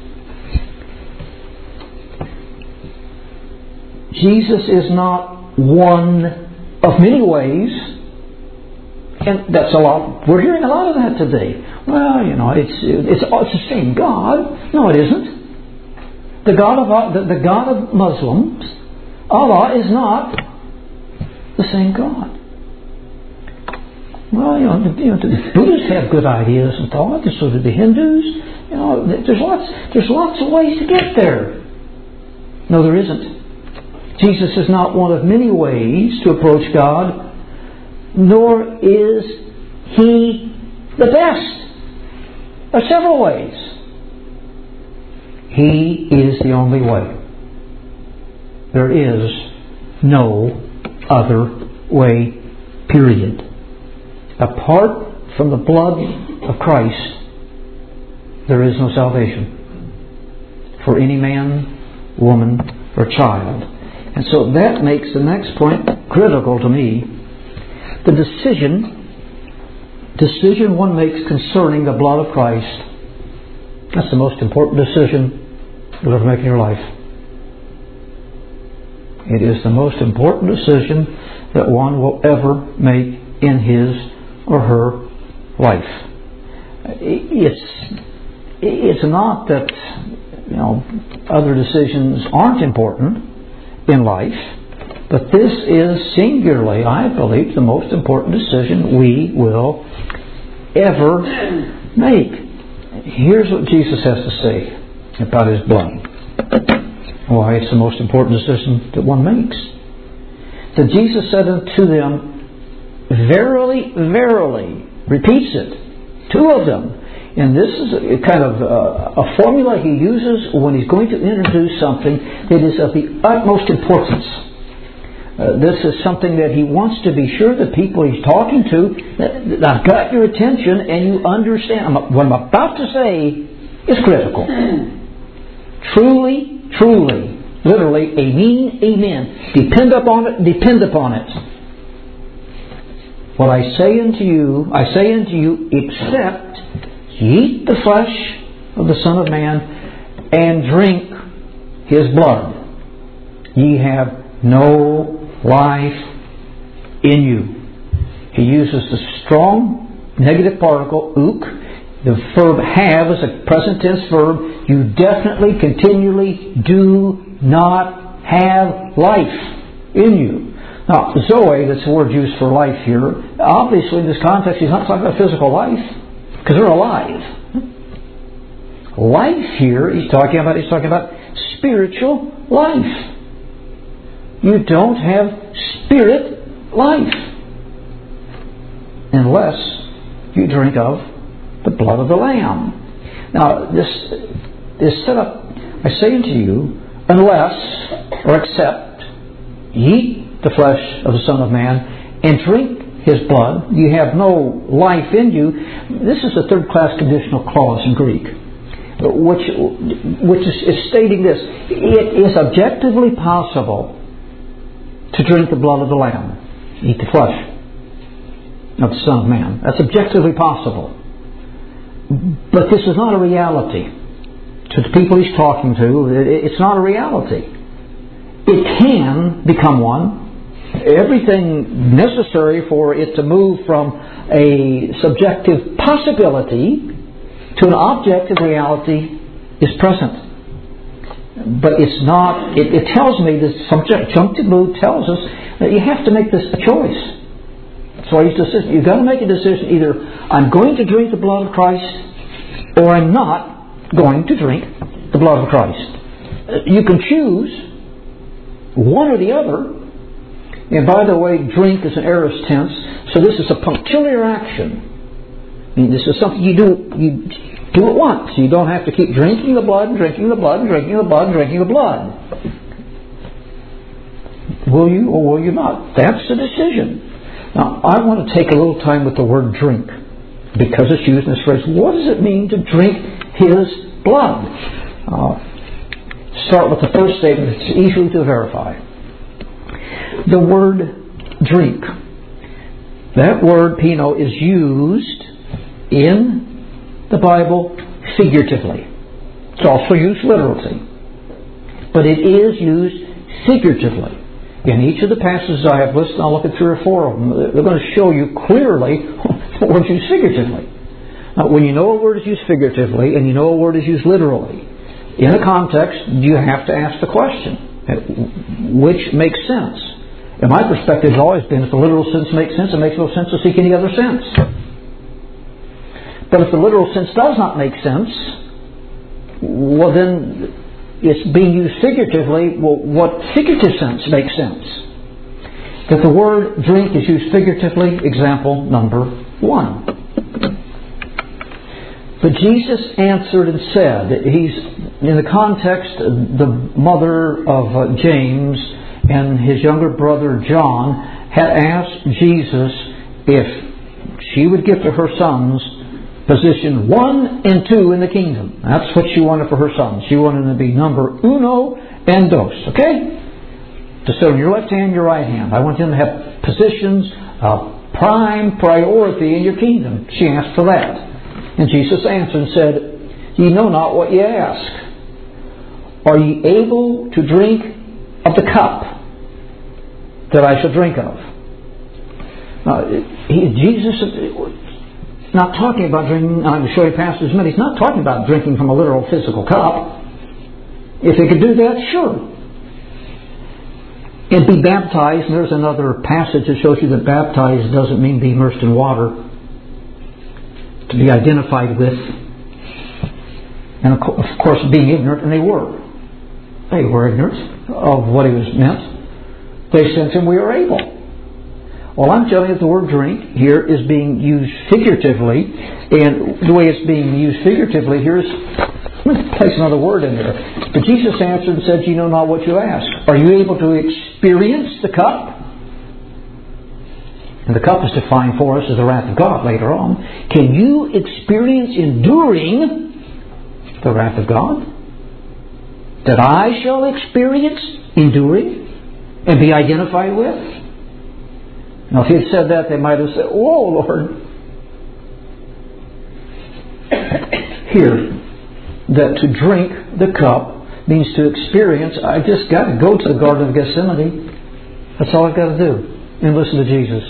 Jesus is not one of many ways. And that's a lot. We're hearing a lot of that today. Well, it's the same God. No, it isn't. The God of Muslims, Allah, is not the same God. Well, the Buddhists have good ideas and thought, and so do the Hindus. There's lots of ways to get there. No, there isn't. Jesus is not one of many ways to approach God, nor is He the best. There are several ways. He is the only way. There is no other way, period. Apart from the blood of Christ, there is no salvation for any man, woman, or child. And so that makes the next point critical to me. The decision one makes concerning the blood of Christ, that's the most important decision you'll ever make in your life. It is the most important decision that one will ever make in his or her life. It's not that other decisions aren't important in life, but this is singularly, I believe, the most important decision we will ever make. Here's what Jesus has to say about His blood. Why it's the most important decision that one makes. So Jesus said unto them, verily, verily, repeats it, two of them. And this is a kind of a formula He uses when He's going to introduce something that is of the utmost importance. This is something that He wants to be sure the people He's talking to, that I've got your attention and you understand. What I'm about to say is critical. Truly, truly, literally, amen. Depend upon it. What I say unto you, except ye eat the flesh of the Son of Man and drink His blood, ye have no life in you. He uses the strong negative particle, ook. The verb have is a present tense verb. You definitely, continually do not have life in you. Now, Zoe, that's the word used for life here, obviously in this context He's not talking about physical life, because they're alive. Life here, he's talking about spiritual life. You don't have spirit life unless you drink of the blood of the Lamb. Now, this is set up, I say unto you, unless or except ye eat the flesh of the Son of Man and drink His blood, you have no life in you. This is a third-class conditional clause in Greek, which is stating this. It is objectively possible to drink the blood of the Lamb, eat the flesh of the Son of Man. That's objectively possible. But this is not a reality. To the people he's talking to, it's not a reality. It can become one. Everything necessary for it to move from a subjective possibility to an objective reality is present. But it's not, it tells me, this subjective mood tells us that you have to make this a choice. So you've got to make a decision. Either I'm going to drink the blood of Christ or I'm not going to drink the blood of Christ. You can choose one or the other. And by the way, drink is an aorist tense, so this is a punctiliar action. I mean, this is something you do at once. You don't have to keep drinking the blood and drinking the blood and drinking the blood and drinking the blood. Will you or will you not? That's the decision. Now, I want to take a little time with the word drink, because it's used in this phrase. What does it mean to drink His blood? Start with the first statement. It's easy to verify. The word drink, that word pino, is used in the Bible figuratively. It's also used literally, but it is used figuratively. In each of the passages I have listed, I'll look at 3 or 4 of them. They're going to show you clearly the word is used figuratively. Now, when you know a word is used figuratively and you know a word is used literally, in a context, you have to ask the question, which makes sense? And my perspective has always been, if the literal sense makes sense, it makes no sense to seek any other sense. But if the literal sense does not make sense, well then it's being used figuratively. Well, what figurative sense makes sense? That the word drink is used figuratively. Example number 1. But Jesus answered and said, he's in the context, the mother of James and his younger brother John had asked Jesus if she would give to her sons position 1 and 2 in the kingdom. That's what she wanted for her sons. She wanted them to be number uno and dos. Okay? To sit on your left hand, your right hand. I want them to have positions of prime priority in your kingdom. She asked for that. And Jesus answered and said, Ye know not what ye ask. Are ye able to drink of the cup that I shall drink of? Jesus is not talking about drinking. I'm going to show you passages in a minute. He's not talking about drinking from a literal physical cup. If he could do that, sure. And be baptized. And there's another passage that shows you that baptized doesn't mean be immersed in water. To be identified with. And of course being ignorant, and they were. They were ignorant of what he was meant. They said to him, we are able. Well, I'm telling you that the word drink here is being used figuratively. And the way it's being used figuratively here is, let me place another word in there. But Jesus answered and said, you know not what you ask. Are you able to experience the cup? And the cup is defined for us as the wrath of God later on. Can you experience enduring the wrath of God? That I shall experience enduring and be identified with? Now, if he had said that, they might have said, whoa, Lord. Here, that to drink the cup means to experience. I just got to go to the Garden of Gethsemane. That's all I've got to do. And listen to Jesus.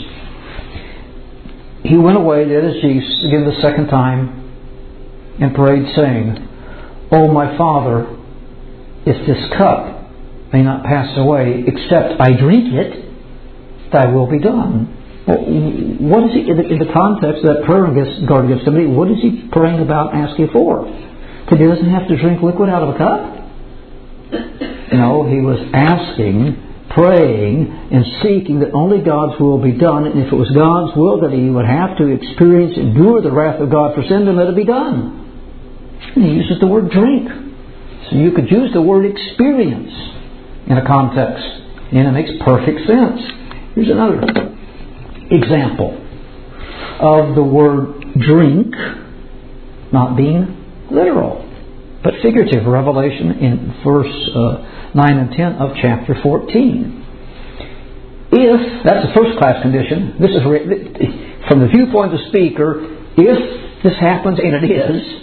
He went away, that is Jesus, again the second time, and prayed, saying, O my Father, if this cup may not pass away, except I drink it, thy will be done. Well, what is he, in the context of that prayer in Garden of Gethsemane, what is he praying about, asking for? To He doesn't have to drink liquid out of a cup. No, he was asking, praying, and seeking that only God's will be done. And if it was God's will that he would have to endure the wrath of God for sin, then let it be done. And he uses the word drink. So you could use the word experience in a context, and it makes perfect sense. Here's another example of the word drink not being literal, but figurative. Revelation in verse 9 and 10 of chapter 14. If, that's a first class condition, this is from the viewpoint of the speaker, if this happens, and it is,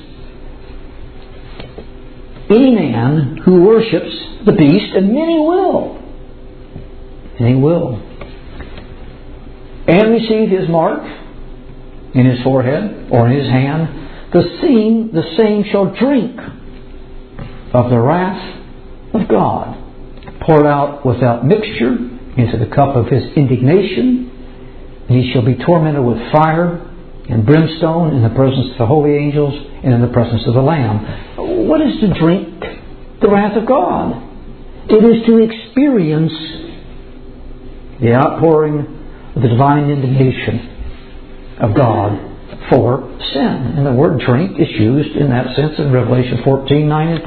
any man who worships the beast, and many will, and receive his mark in his forehead or in his hand, the same shall drink of the wrath of God, poured out without mixture into the cup of his indignation, and he shall be tormented with fire and brimstone in the presence of the holy angels and in the presence of the Lamb. What is to drink the wrath of God? It is to experience the outpouring of the divine indignation of God for sin. And the word drink is used in that sense in Revelation 14, 9 and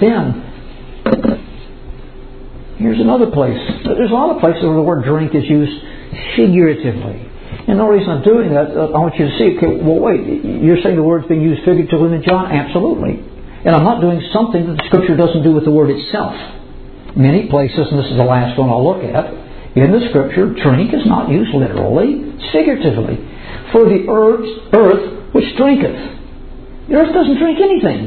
10. Here's another place. There's a lot of places where the word drink is used figuratively. And the reason I'm doing that, I want you to see, okay, well wait, you're saying the word's being used figuratively in John? Absolutely. And I'm not doing something that the Scripture doesn't do with the word itself. Many places, and this is the last one I'll look at, in the Scripture, drink is not used literally, it's figuratively. For the earth which drinketh. The earth doesn't drink anything.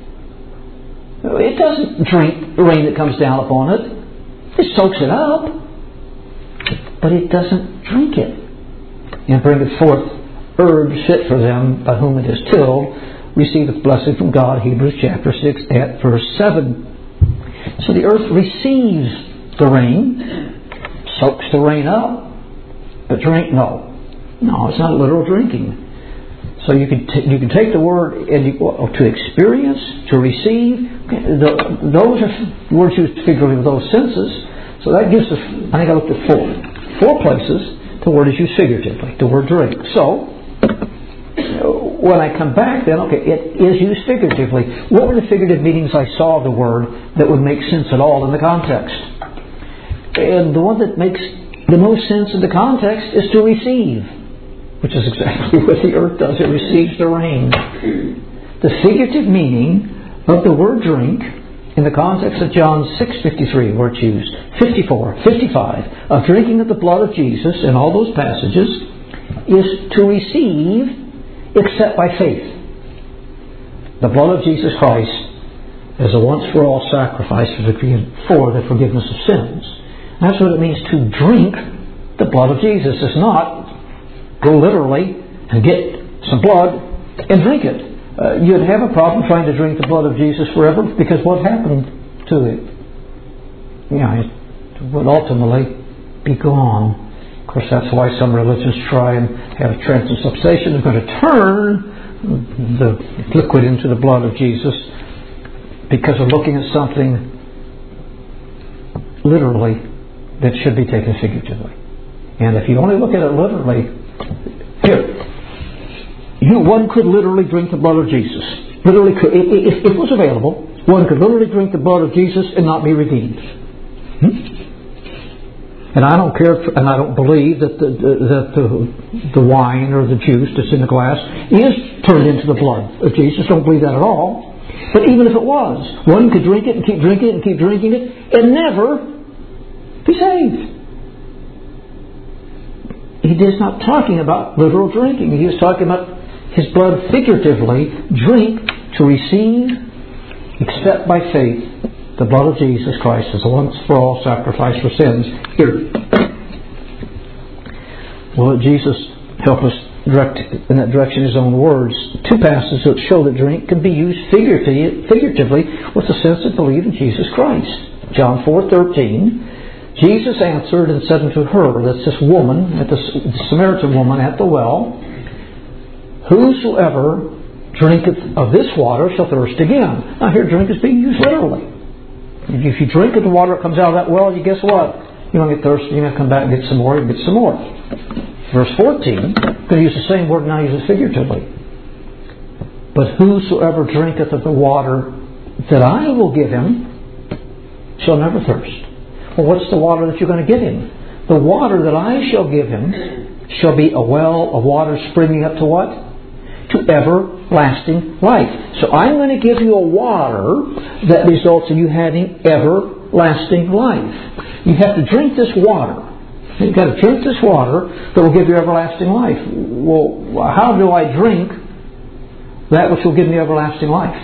It doesn't drink the rain that comes down upon it. It soaks it up. But it doesn't drink it. And bringeth forth herbs fit for them by whom it is tilled, receiveth blessing from God, Hebrews chapter 6 at verse 7. So the earth receives the rain, soaks the rain up, but drink, no, it's not literal drinking. So you can take the word and to experience, to receive. Those are words used figuratively with those senses. So that gives us, I think I looked at four places the word is used figuratively, the word drink. So when I come back then, okay, it is used figuratively. What were the figurative meanings I saw of the word that would make sense at all in the context? And the one that makes the most sense in the context is to receive, which is exactly what the earth does. It receives the rain. The figurative meaning of the word drink in the context of John 6:53, where it's used, 54, 55, of drinking of the blood of Jesus in all those passages, is to receive except by faith. The blood of Jesus Christ as a once-for-all sacrifice for the forgiveness of sins. That's what it means to drink the blood of Jesus. It's not go literally and get some blood and drink it. You'd have a problem trying to drink the blood of Jesus forever, because what happened to it? It would ultimately be gone. Of course, that's why some religions try and have transubstantiation. They're going to turn the liquid into the blood of Jesus because they're looking at something literally that should be taken figuratively. And if you only look at it literally, one could literally drink the blood of Jesus. Literally could. If it was available, one could literally drink the blood of Jesus and not be redeemed. And I don't care, and I don't believe that the wine or the juice that's in the glass is turned into the blood of Jesus. Don't believe that at all. But even if it was, one could drink it and keep drinking it and keep drinking it and never be saved. He is not talking about literal drinking. He is talking about his blood figuratively. Drink to receive, except by faith, the blood of Jesus Christ as a once-for-all sacrifice for sins. Here. Will Jesus help us direct in that direction his own words? Two passages that show that drink can be used figuratively with the sense of believe in Jesus Christ. John 4:13. Jesus answered and said unto her, that's this woman, the Samaritan woman at the well, whosoever drinketh of this water shall thirst again. Now here, drink is being used literally. If you drink of the water that comes out of that well, you guess what? You're going to get thirsty, you're going to come back and get some more, and get some more. Verse 14, I'm going to use the same word, now use it figuratively. But whosoever drinketh of the water that I will give him shall never thirst. Well, what's the water that you're going to give him? The water that I shall give him shall be a well of water springing up to what? To everlasting life. So I'm going to give you a water that results in you having everlasting life. You have to drink this water. You've got to drink this water that will give you everlasting life. Well, how do I drink that which will give me everlasting life?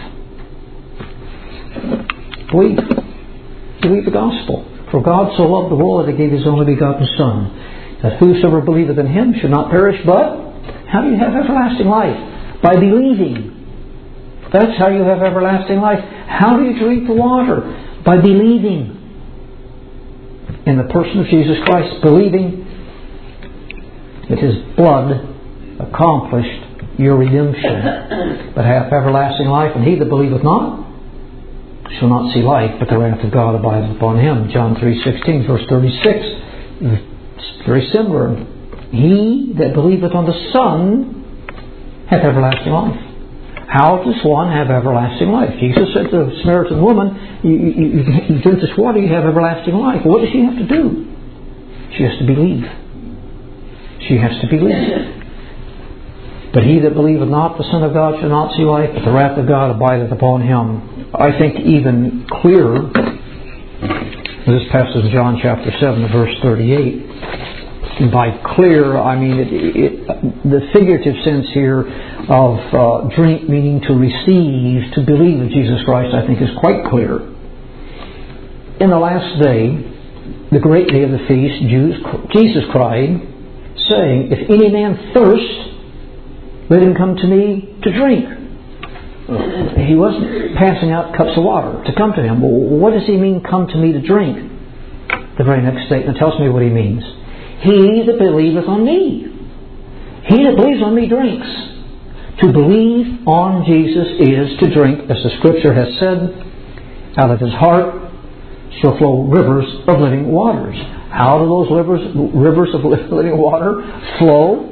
Believe. Believe the gospel. For God so loved the world that He gave His only begotten Son, that whosoever believeth in Him should not perish, but how do you have everlasting life? By believing. That's how you have everlasting life. How do you drink the water? By believing in the person of Jesus Christ, believing that His blood accomplished your redemption, but hath everlasting life, and he that believeth not shall not see life, but the wrath of God abideth upon him. John 3:16, verse 36. It's very similar. He that believeth on the Son hath everlasting life. How does one have everlasting life? Jesus said to the Samaritan woman, you drink this water, you have everlasting life. What does she have to do? She has to believe. She has to believe. But he that believeth not the Son of God shall not see life, but the wrath of God abideth upon him. I think even clearer, this passage in John chapter 7, verse 38. And by clear, I mean the figurative sense here of drink, meaning to receive, to believe in Jesus Christ, I think is quite clear. In the last day, the great day of the feast, Jesus cried, saying, if any man thirst, let him come to me to drink. He wasn't passing out cups of water to come to him. Well, what does he mean, come to me to drink? The very next statement tells me what he means. He that believeth on me. He that believes on me drinks. To believe on Jesus is to drink, as the Scripture has said, out of his heart shall flow rivers of living waters. How do those rivers of living water flow?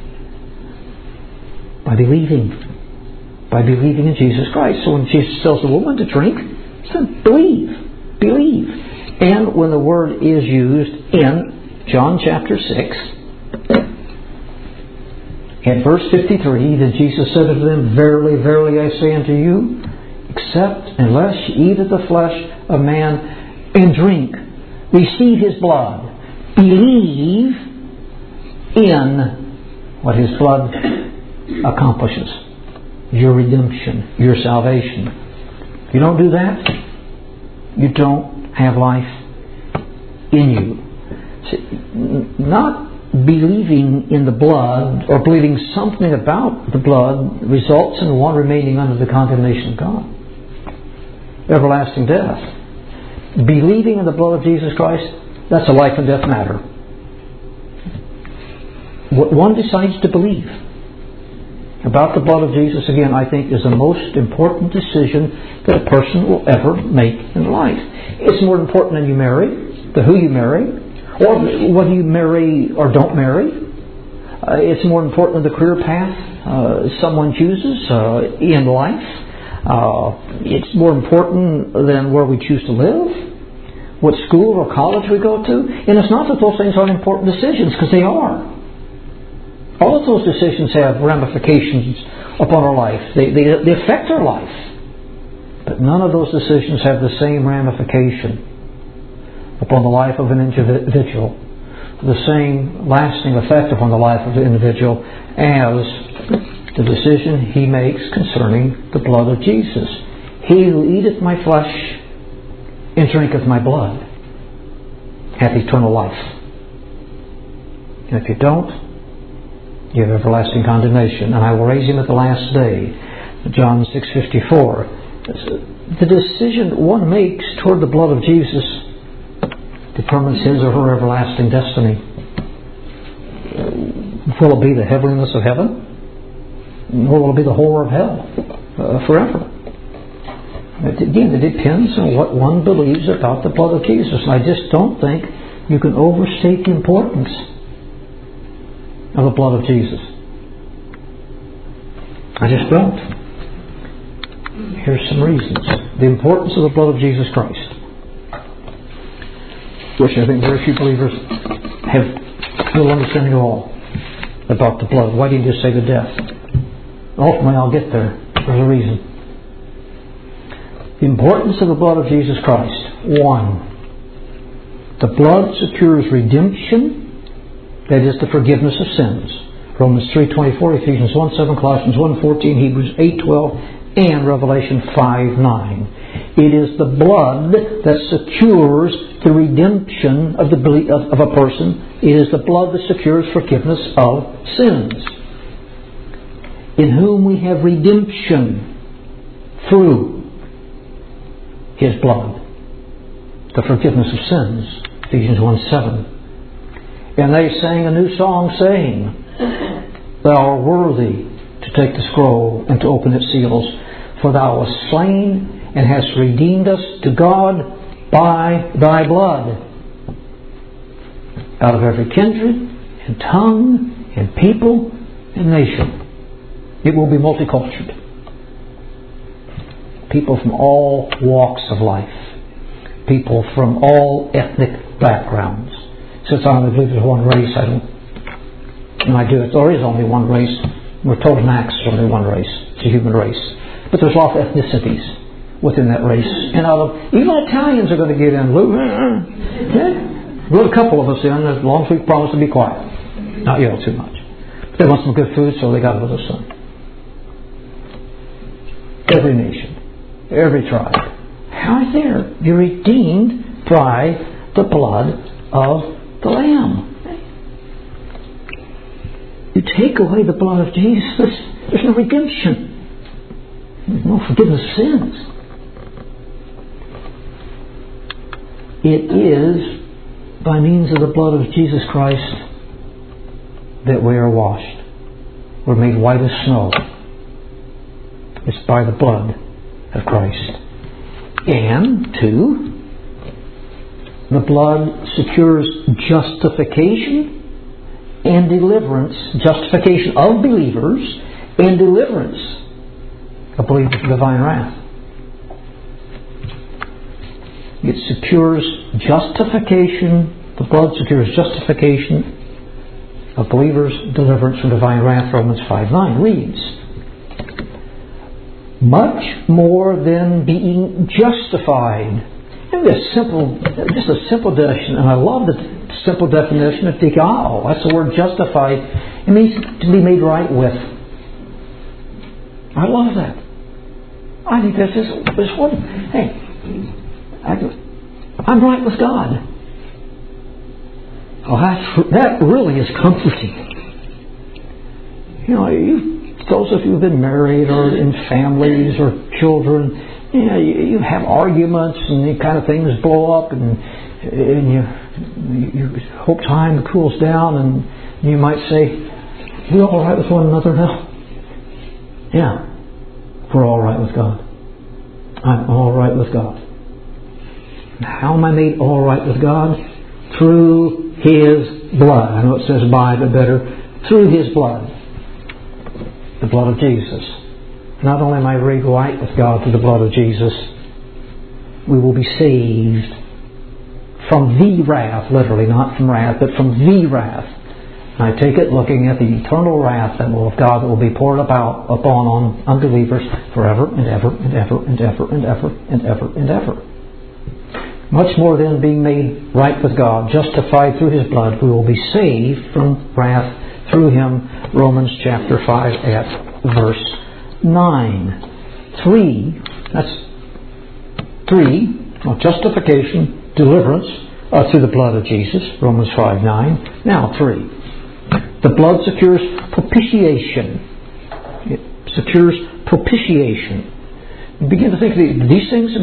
By believing. By believing in Jesus Christ. So when Jesus tells the woman to drink, he said, believe. Believe. And when the word is used in John chapter 6, at verse 53, that Jesus said unto them, verily, verily, I say unto you, except unless ye eat of the flesh of man and drink, receive his blood, believe in what his blood accomplishes, your redemption, your salvation. If you don't do that, you don't have life in you. See, not believing in the blood or believing something about the blood results in one remaining under the condemnation of God. Everlasting death. Believing in the blood of Jesus Christ, that's a life and death matter. What one decides to believe about the blood of Jesus, again, I think is the most important decision that a person will ever make in life. It's more important than you marry, than who you marry, or whether you marry or don't marry. It's more important than the career path someone chooses in life. It's more important than where we choose to live, what school or college we go to. And it's not that those things aren't important decisions, because they are. All of those decisions have ramifications upon our life. They affect our life. But none of those decisions have the same ramification upon the life of an individual, the same lasting effect upon the life of the individual as the decision he makes concerning the blood of Jesus. He who eateth my flesh and drinketh my blood hath eternal life. And if you don't, you have everlasting condemnation. And I will raise him at the last day. John 6:54. The decision one makes toward the blood of Jesus determines his or her everlasting destiny. Will it be the heavenliness of heaven? nor will it be the horror of hell forever. Again, it depends on what one believes about the blood of Jesus. And I just don't think you can overstate the importance of the blood of Jesus. I just don't. Here's some reasons. The importance of the blood of Jesus Christ, which I think very few believers have little understanding at all about the blood. Why didn't you say the death? Ultimately, I'll get there. There's a reason. The importance of the blood of Jesus Christ. 1. The blood secures redemption, that is, the forgiveness of sins. Romans 3:24, Ephesians 1:7, Colossians 1:14, Hebrews 8:12, and Revelation 5:9. It is the blood that secures the redemption of a person. It is the blood that secures forgiveness of sins. In whom we have redemption through His blood, the forgiveness of sins. Ephesians 1:7. And they sang a new song saying, Thou art worthy to take the scroll and to open its seals, for Thou wast slain and hast redeemed us to God by Thy blood, out of every kindred and tongue and people and nation. It will be multicultural. People from all walks of life. People from all ethnic backgrounds. Since I only believe there's one race, there is only one race. We're told in Acts there's only one race. It's a human race. But there's lots of ethnicities within that race. And even Italians are going to get in. We'll a couple of us in, as long as we promise to be quiet. Not yell too much. They want some good food, so they got to let us in. Every nation. Every tribe. How is there? You're redeemed by the blood of the Lamb. You take away the blood of Jesus, there's no redemption. There's no forgiveness of sins. It is by means of the blood of Jesus Christ that we are washed. We're made white as snow. It's by the blood of Christ. And 2, the blood secures justification and deliverance, justification of believers and deliverance of believers from divine wrath. It secures justification, the blood secures justification of believers, deliverance from divine wrath. Romans 5:9 reads, much more than being justified. And just a simple definition, and I love the simple definition of dikao. That's the word justified. It means to be made right with. I love that. I think that's just wonderful. Hey, I'm right with God. Oh, that really is comforting. You know, those of you who've been married or in families or children, you have arguments and the kind of things blow up, and you hope time cools down, and you might say, "We're all right with one another now." Yeah, we're all right with God. I'm all right with God. How am I made all right with God? Through His blood. I know it says by, but better, through His blood. The blood of Jesus. Not only am I made right with God through the blood of Jesus, we will be saved from the wrath, literally, not from wrath, but from the wrath. And I take it looking at the eternal wrath of God that will be poured upon unbelievers forever and ever and ever and ever and ever and ever and ever. Much more than being made right with God, justified through His blood, we will be saved from wrath through Him. Romans chapter 5 at verse 9. 3, that's 3, justification, deliverance through the blood of Jesus, Romans 5:9. Now 3, the blood secures propitiation. It secures propitiation. You begin to think, these things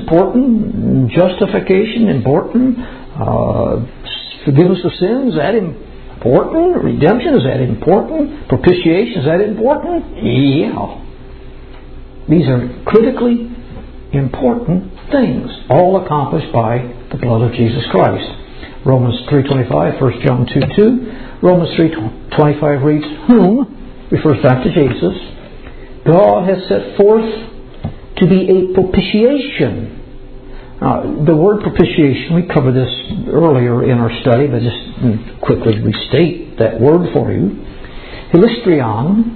important, justification important, forgiveness of sins, important? Redemption, is that important? Propitiation, is that important? Yeah. These are critically important things, all accomplished by the blood of Jesus Christ. Romans 3:25, 1 John 2:2. Romans 3:25 reads, whom, refers back to Jesus, God has set forth to be a propitiation. The word propitiation, we covered this earlier in our study, but just quickly restate that word for you. Hilasterion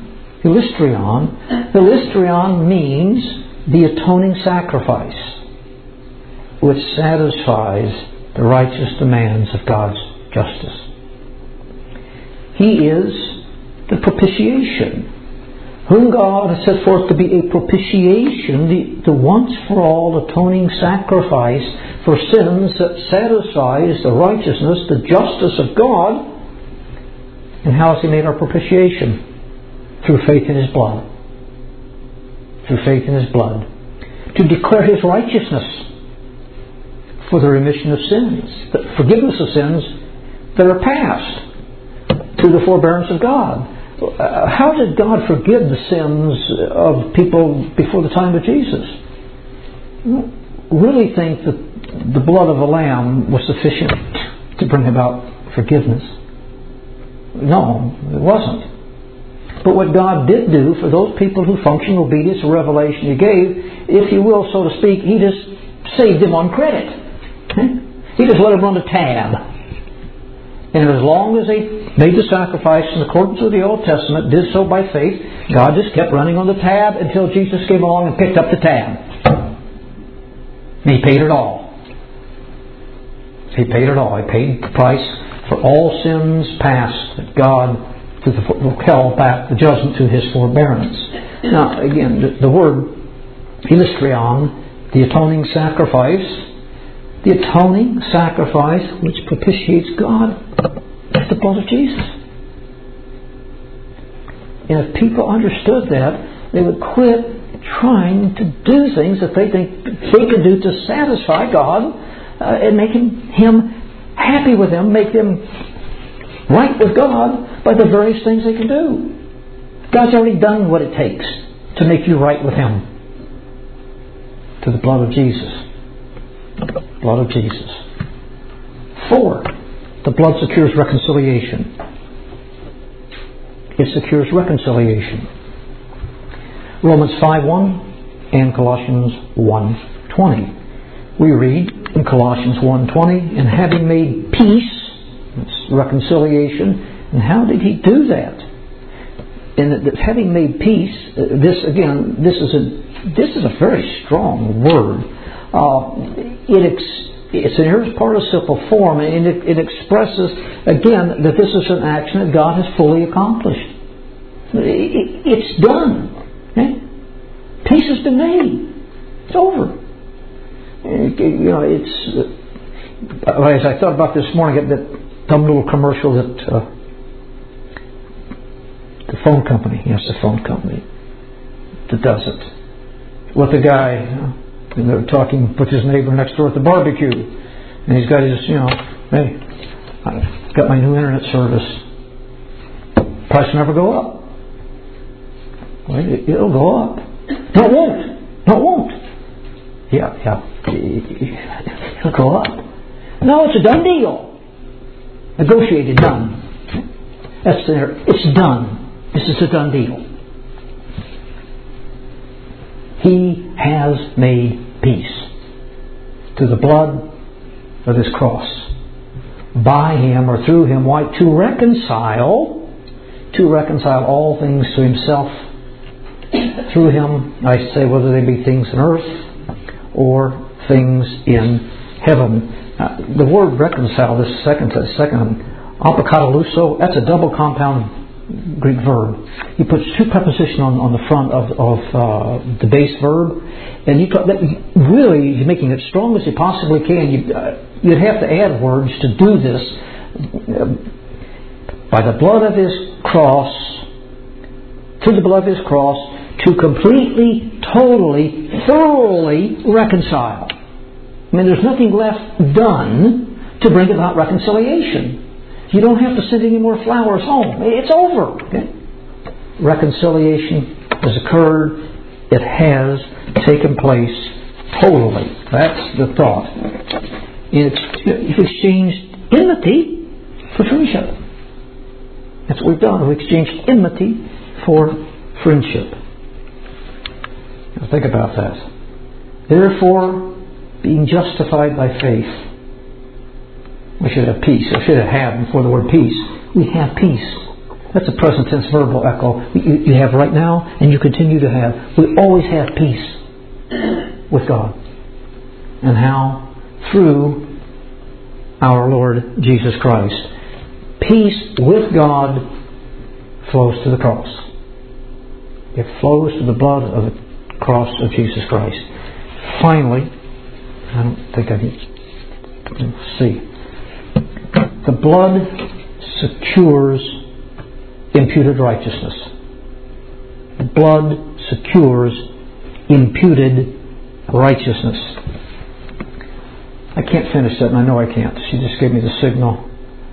means the atoning sacrifice, which satisfies the righteous demands of God's justice. He is the propitiation, whom God has set forth to be a propitiation, the once-for-all atoning sacrifice for sins that satisfies the righteousness, the justice of God. And how has He made our propitiation? Through faith in His blood. Through faith in His blood. To declare His righteousness for the remission of sins, the forgiveness of sins that are past through the forbearance of God. How did God forgive the sins of people before the time of Jesus? Really think that the blood of a lamb was sufficient to bring about forgiveness? No, it wasn't. But what God did do for those people who functioned in obedience to revelation He gave, if you will, so to speak, He just saved them on credit. He just let them run the tab. And as long as they made the sacrifice in accordance with the Old Testament, did so by faith, God just kept running on the tab until Jesus came along and picked up the tab. And He paid it all. He paid it all. He paid the price for all sins past that God held back the judgment through His forbearance. Now, again, the word hilasterion, the atoning sacrifice, which propitiates God, is the blood of Jesus. And if people understood that, they would quit trying to do things that they think they can do to satisfy God and make Him happy with them, make them right with God by the various things they can do. God's already done what it takes to make you right with Him. To the blood of Jesus. Blood of Jesus. 4. The blood secures reconciliation. It secures reconciliation. Romans 5:1 and Colossians 1:20. We read in Colossians 1:20, and having made peace, that's reconciliation. And how did He do that? And having made peace, this is a very strong word. It's in here as participle form, and it expresses again that this is an action that God has fully accomplished. It's done. Okay? Peace has been made. It's over. As I thought about this morning, that dumb little commercial that the phone company that does it, with the guy, and they're talking with his neighbor next door at the barbecue, and he's got his, hey, I've got my new internet service. Price will never go up. Well, it'll go up. No, it won't. No, it won't. Yeah. It'll go up. No, it's a done deal. Negotiated, done. That's there. It's done. This is a done deal. He has made peace through the blood of His cross. By Him or through Him, to reconcile all things to Himself. Through Him, I say, whether they be things in earth or things in heaven. The word reconcile, this second apokataluso, that's a double compound Greek verb. He puts two prepositions on the front of the base verb, and really he's making it as strong as he possibly can. You'd have to add words to do this. By the blood of His cross, through the blood of His cross, to completely, totally, thoroughly reconcile. I mean, there's nothing left done to bring about reconciliation. You don't have to send any more flowers home. It's over. Okay? Reconciliation has occurred. It has taken place totally. That's the thought. You've exchanged enmity for friendship. That's what we've done. We've exchanged enmity for friendship. Now think about that. Therefore, being justified by faith, we should have peace. Or should have had before the word peace. We have peace. That's a present tense verbal echo. You have right now, and you continue to have. We always have peace with God. And how? Through our Lord Jesus Christ. Peace with God flows to the cross. It flows to the blood of the cross of Jesus Christ. Finally, I don't think I need to see. The blood secures imputed righteousness. The blood secures imputed righteousness. I can't finish that, and I know I can't. She just gave me the signal.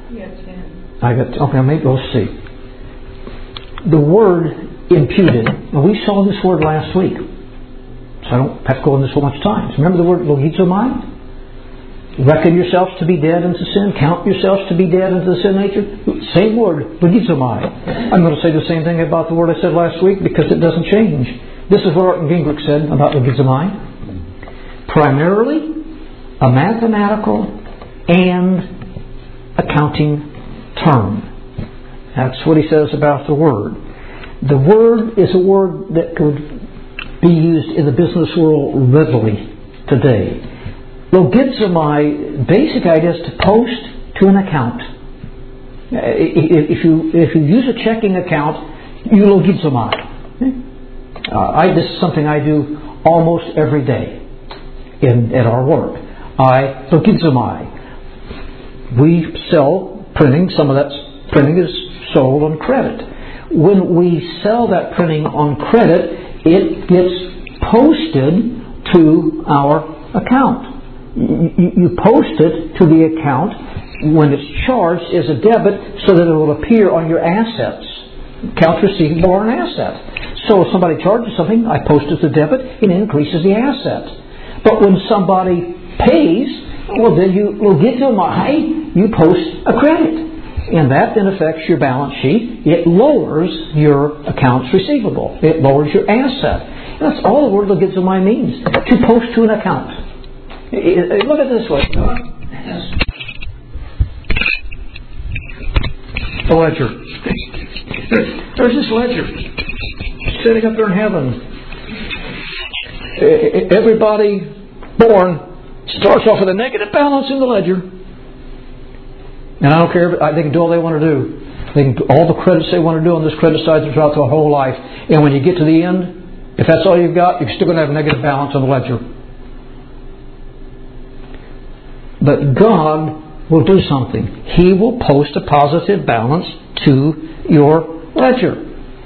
Okay, maybe we'll see. The word imputed. Now, we saw this word last week, so I don't have to go into so much time. Remember the word logizomai? Reckon yourselves to be dead unto sin. Count yourselves to be dead unto the sin nature. Same word, logizomai. I'm going to say the same thing about the word I said last week because it doesn't change. This is what Orton Gingrich said about logizomai. Primarily a mathematical and accounting term. That's what he says about the word. The word is a word that could be used in the business world readily today. Logizomai, basic idea is to post to an account. If you use a checking account, you logizomai. This is something I do almost every day at our work. I logizomai. We sell printing. Some of that printing is sold on credit. When we sell that printing on credit, it gets posted to our account. You post it to the account when it's charged as a debit so that it will appear on your assets. Accounts receivable are an asset. So if somebody charges something, I post it as a debit, it increases the asset. But when somebody pays, well then you logizomai, you post a credit. And that then affects your balance sheet. It lowers your accounts receivable. It lowers your asset. And that's all the word logizomai means. To post to an account. Look at it this way. The ledger. There's this ledger sitting up there in heaven. Everybody born starts off with a negative balance in the ledger. And I don't care. They can do all they want to do. They can do all the credits they want to do on this credit side throughout their whole life. And when you get to the end, if that's all you've got, you're still going to have a negative balance on the ledger. But God will do something. He will post a positive balance to your ledger.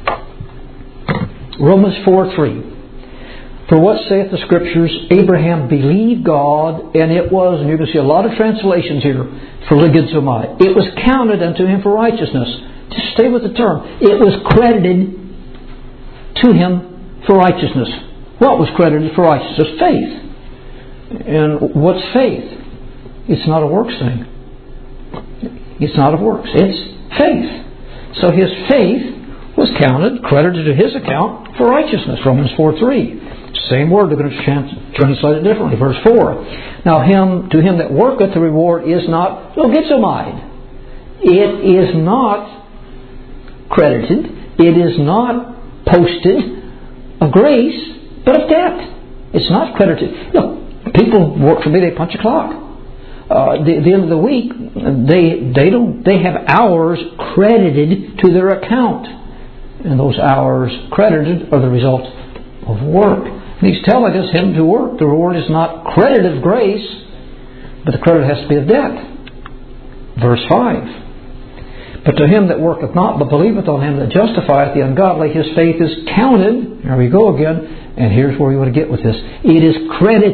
Romans 4:3. For what saith the Scriptures, Abraham believed God, and it was, and you can see a lot of translations here for logizomai. It was counted unto him for righteousness. Just stay with the term. It was credited to him for righteousness. What was credited for righteousness? Faith. And what's faith? It's not a works thing. It's not of works. It's faith. So his faith was counted, credited to his account for righteousness. Romans 4:3. Same word, they're going to translate it differently. Verse 4. Now to him that worketh the reward is not logizomai. It is not credited. It is not posted of grace, but of debt. It's not credited. Look, people work for me, they punch a clock. The end of the week, they have hours credited to their account. And those hours credited are the result of work. And he's telling us him to work. The reward is not credit of grace, but the credit has to be of debt. Verse 5. But to him that worketh not, but believeth on him that justifieth the ungodly, his faith is counted. There we go again. And here's where we want to get with this. It is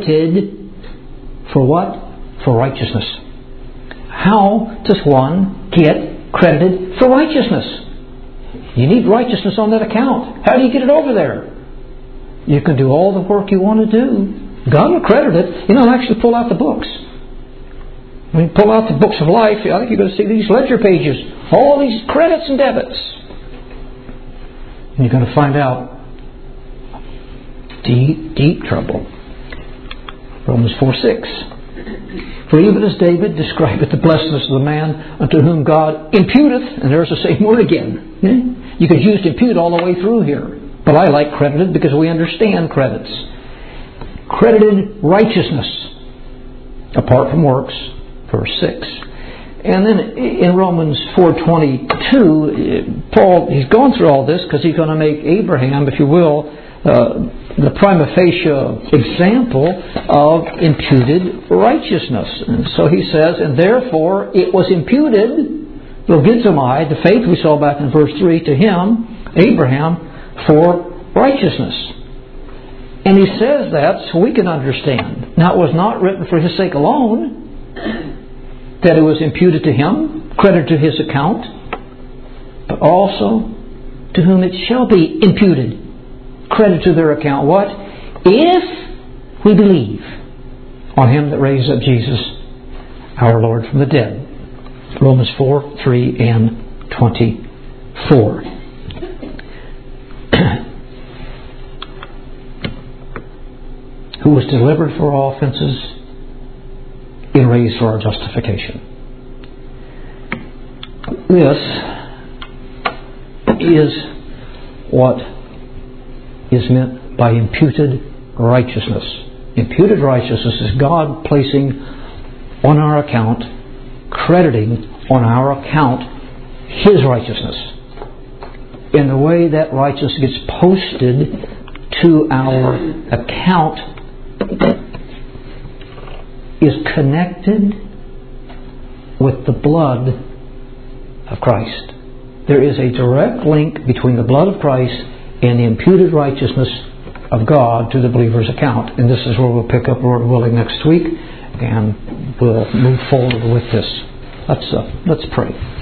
credited for what? For righteousness. How does one get credited for righteousness. You need righteousness on that account. How do you get it over there? You can do all the work you want to do. God will credit it. Actually pull out the books. When you pull out the books of life, I think you're going to see these ledger pages. All these credits and debits. And you're going to find out deep, deep trouble. Romans 4:6. For even as David describeth the blessedness of the man unto whom God imputeth, and there's the same word again. You could use impute all the way through here. But I like credited because we understand credits. Credited righteousness apart from works, verse 6. And then in Romans 4:22, Paul, he's going through all this because he's going to make Abraham, if you will, the prima facie example of imputed righteousness. And so he says, and therefore it was imputed, logizomai, the faith we saw back in verse 3, to him, Abraham, for righteousness. And he says that so we can understand. Now it was not written for his sake alone, that it was imputed to him, credited to his account, but also to whom it shall be imputed, credit to their account. What? If we believe on him that raised up Jesus, our Lord, from the dead. Romans 4:3 and 24. Who was delivered for our offenses and raised for our justification. This is what is meant by imputed righteousness. Imputed righteousness is God placing on our account, crediting on our account, His righteousness. In the way that righteousness gets posted to our account is connected with the blood of Christ. There is a direct link between the blood of Christ and the imputed righteousness of God to the believer's account. And this is where we'll pick up, Lord willing, next week, and we'll move forward with this. Let's pray.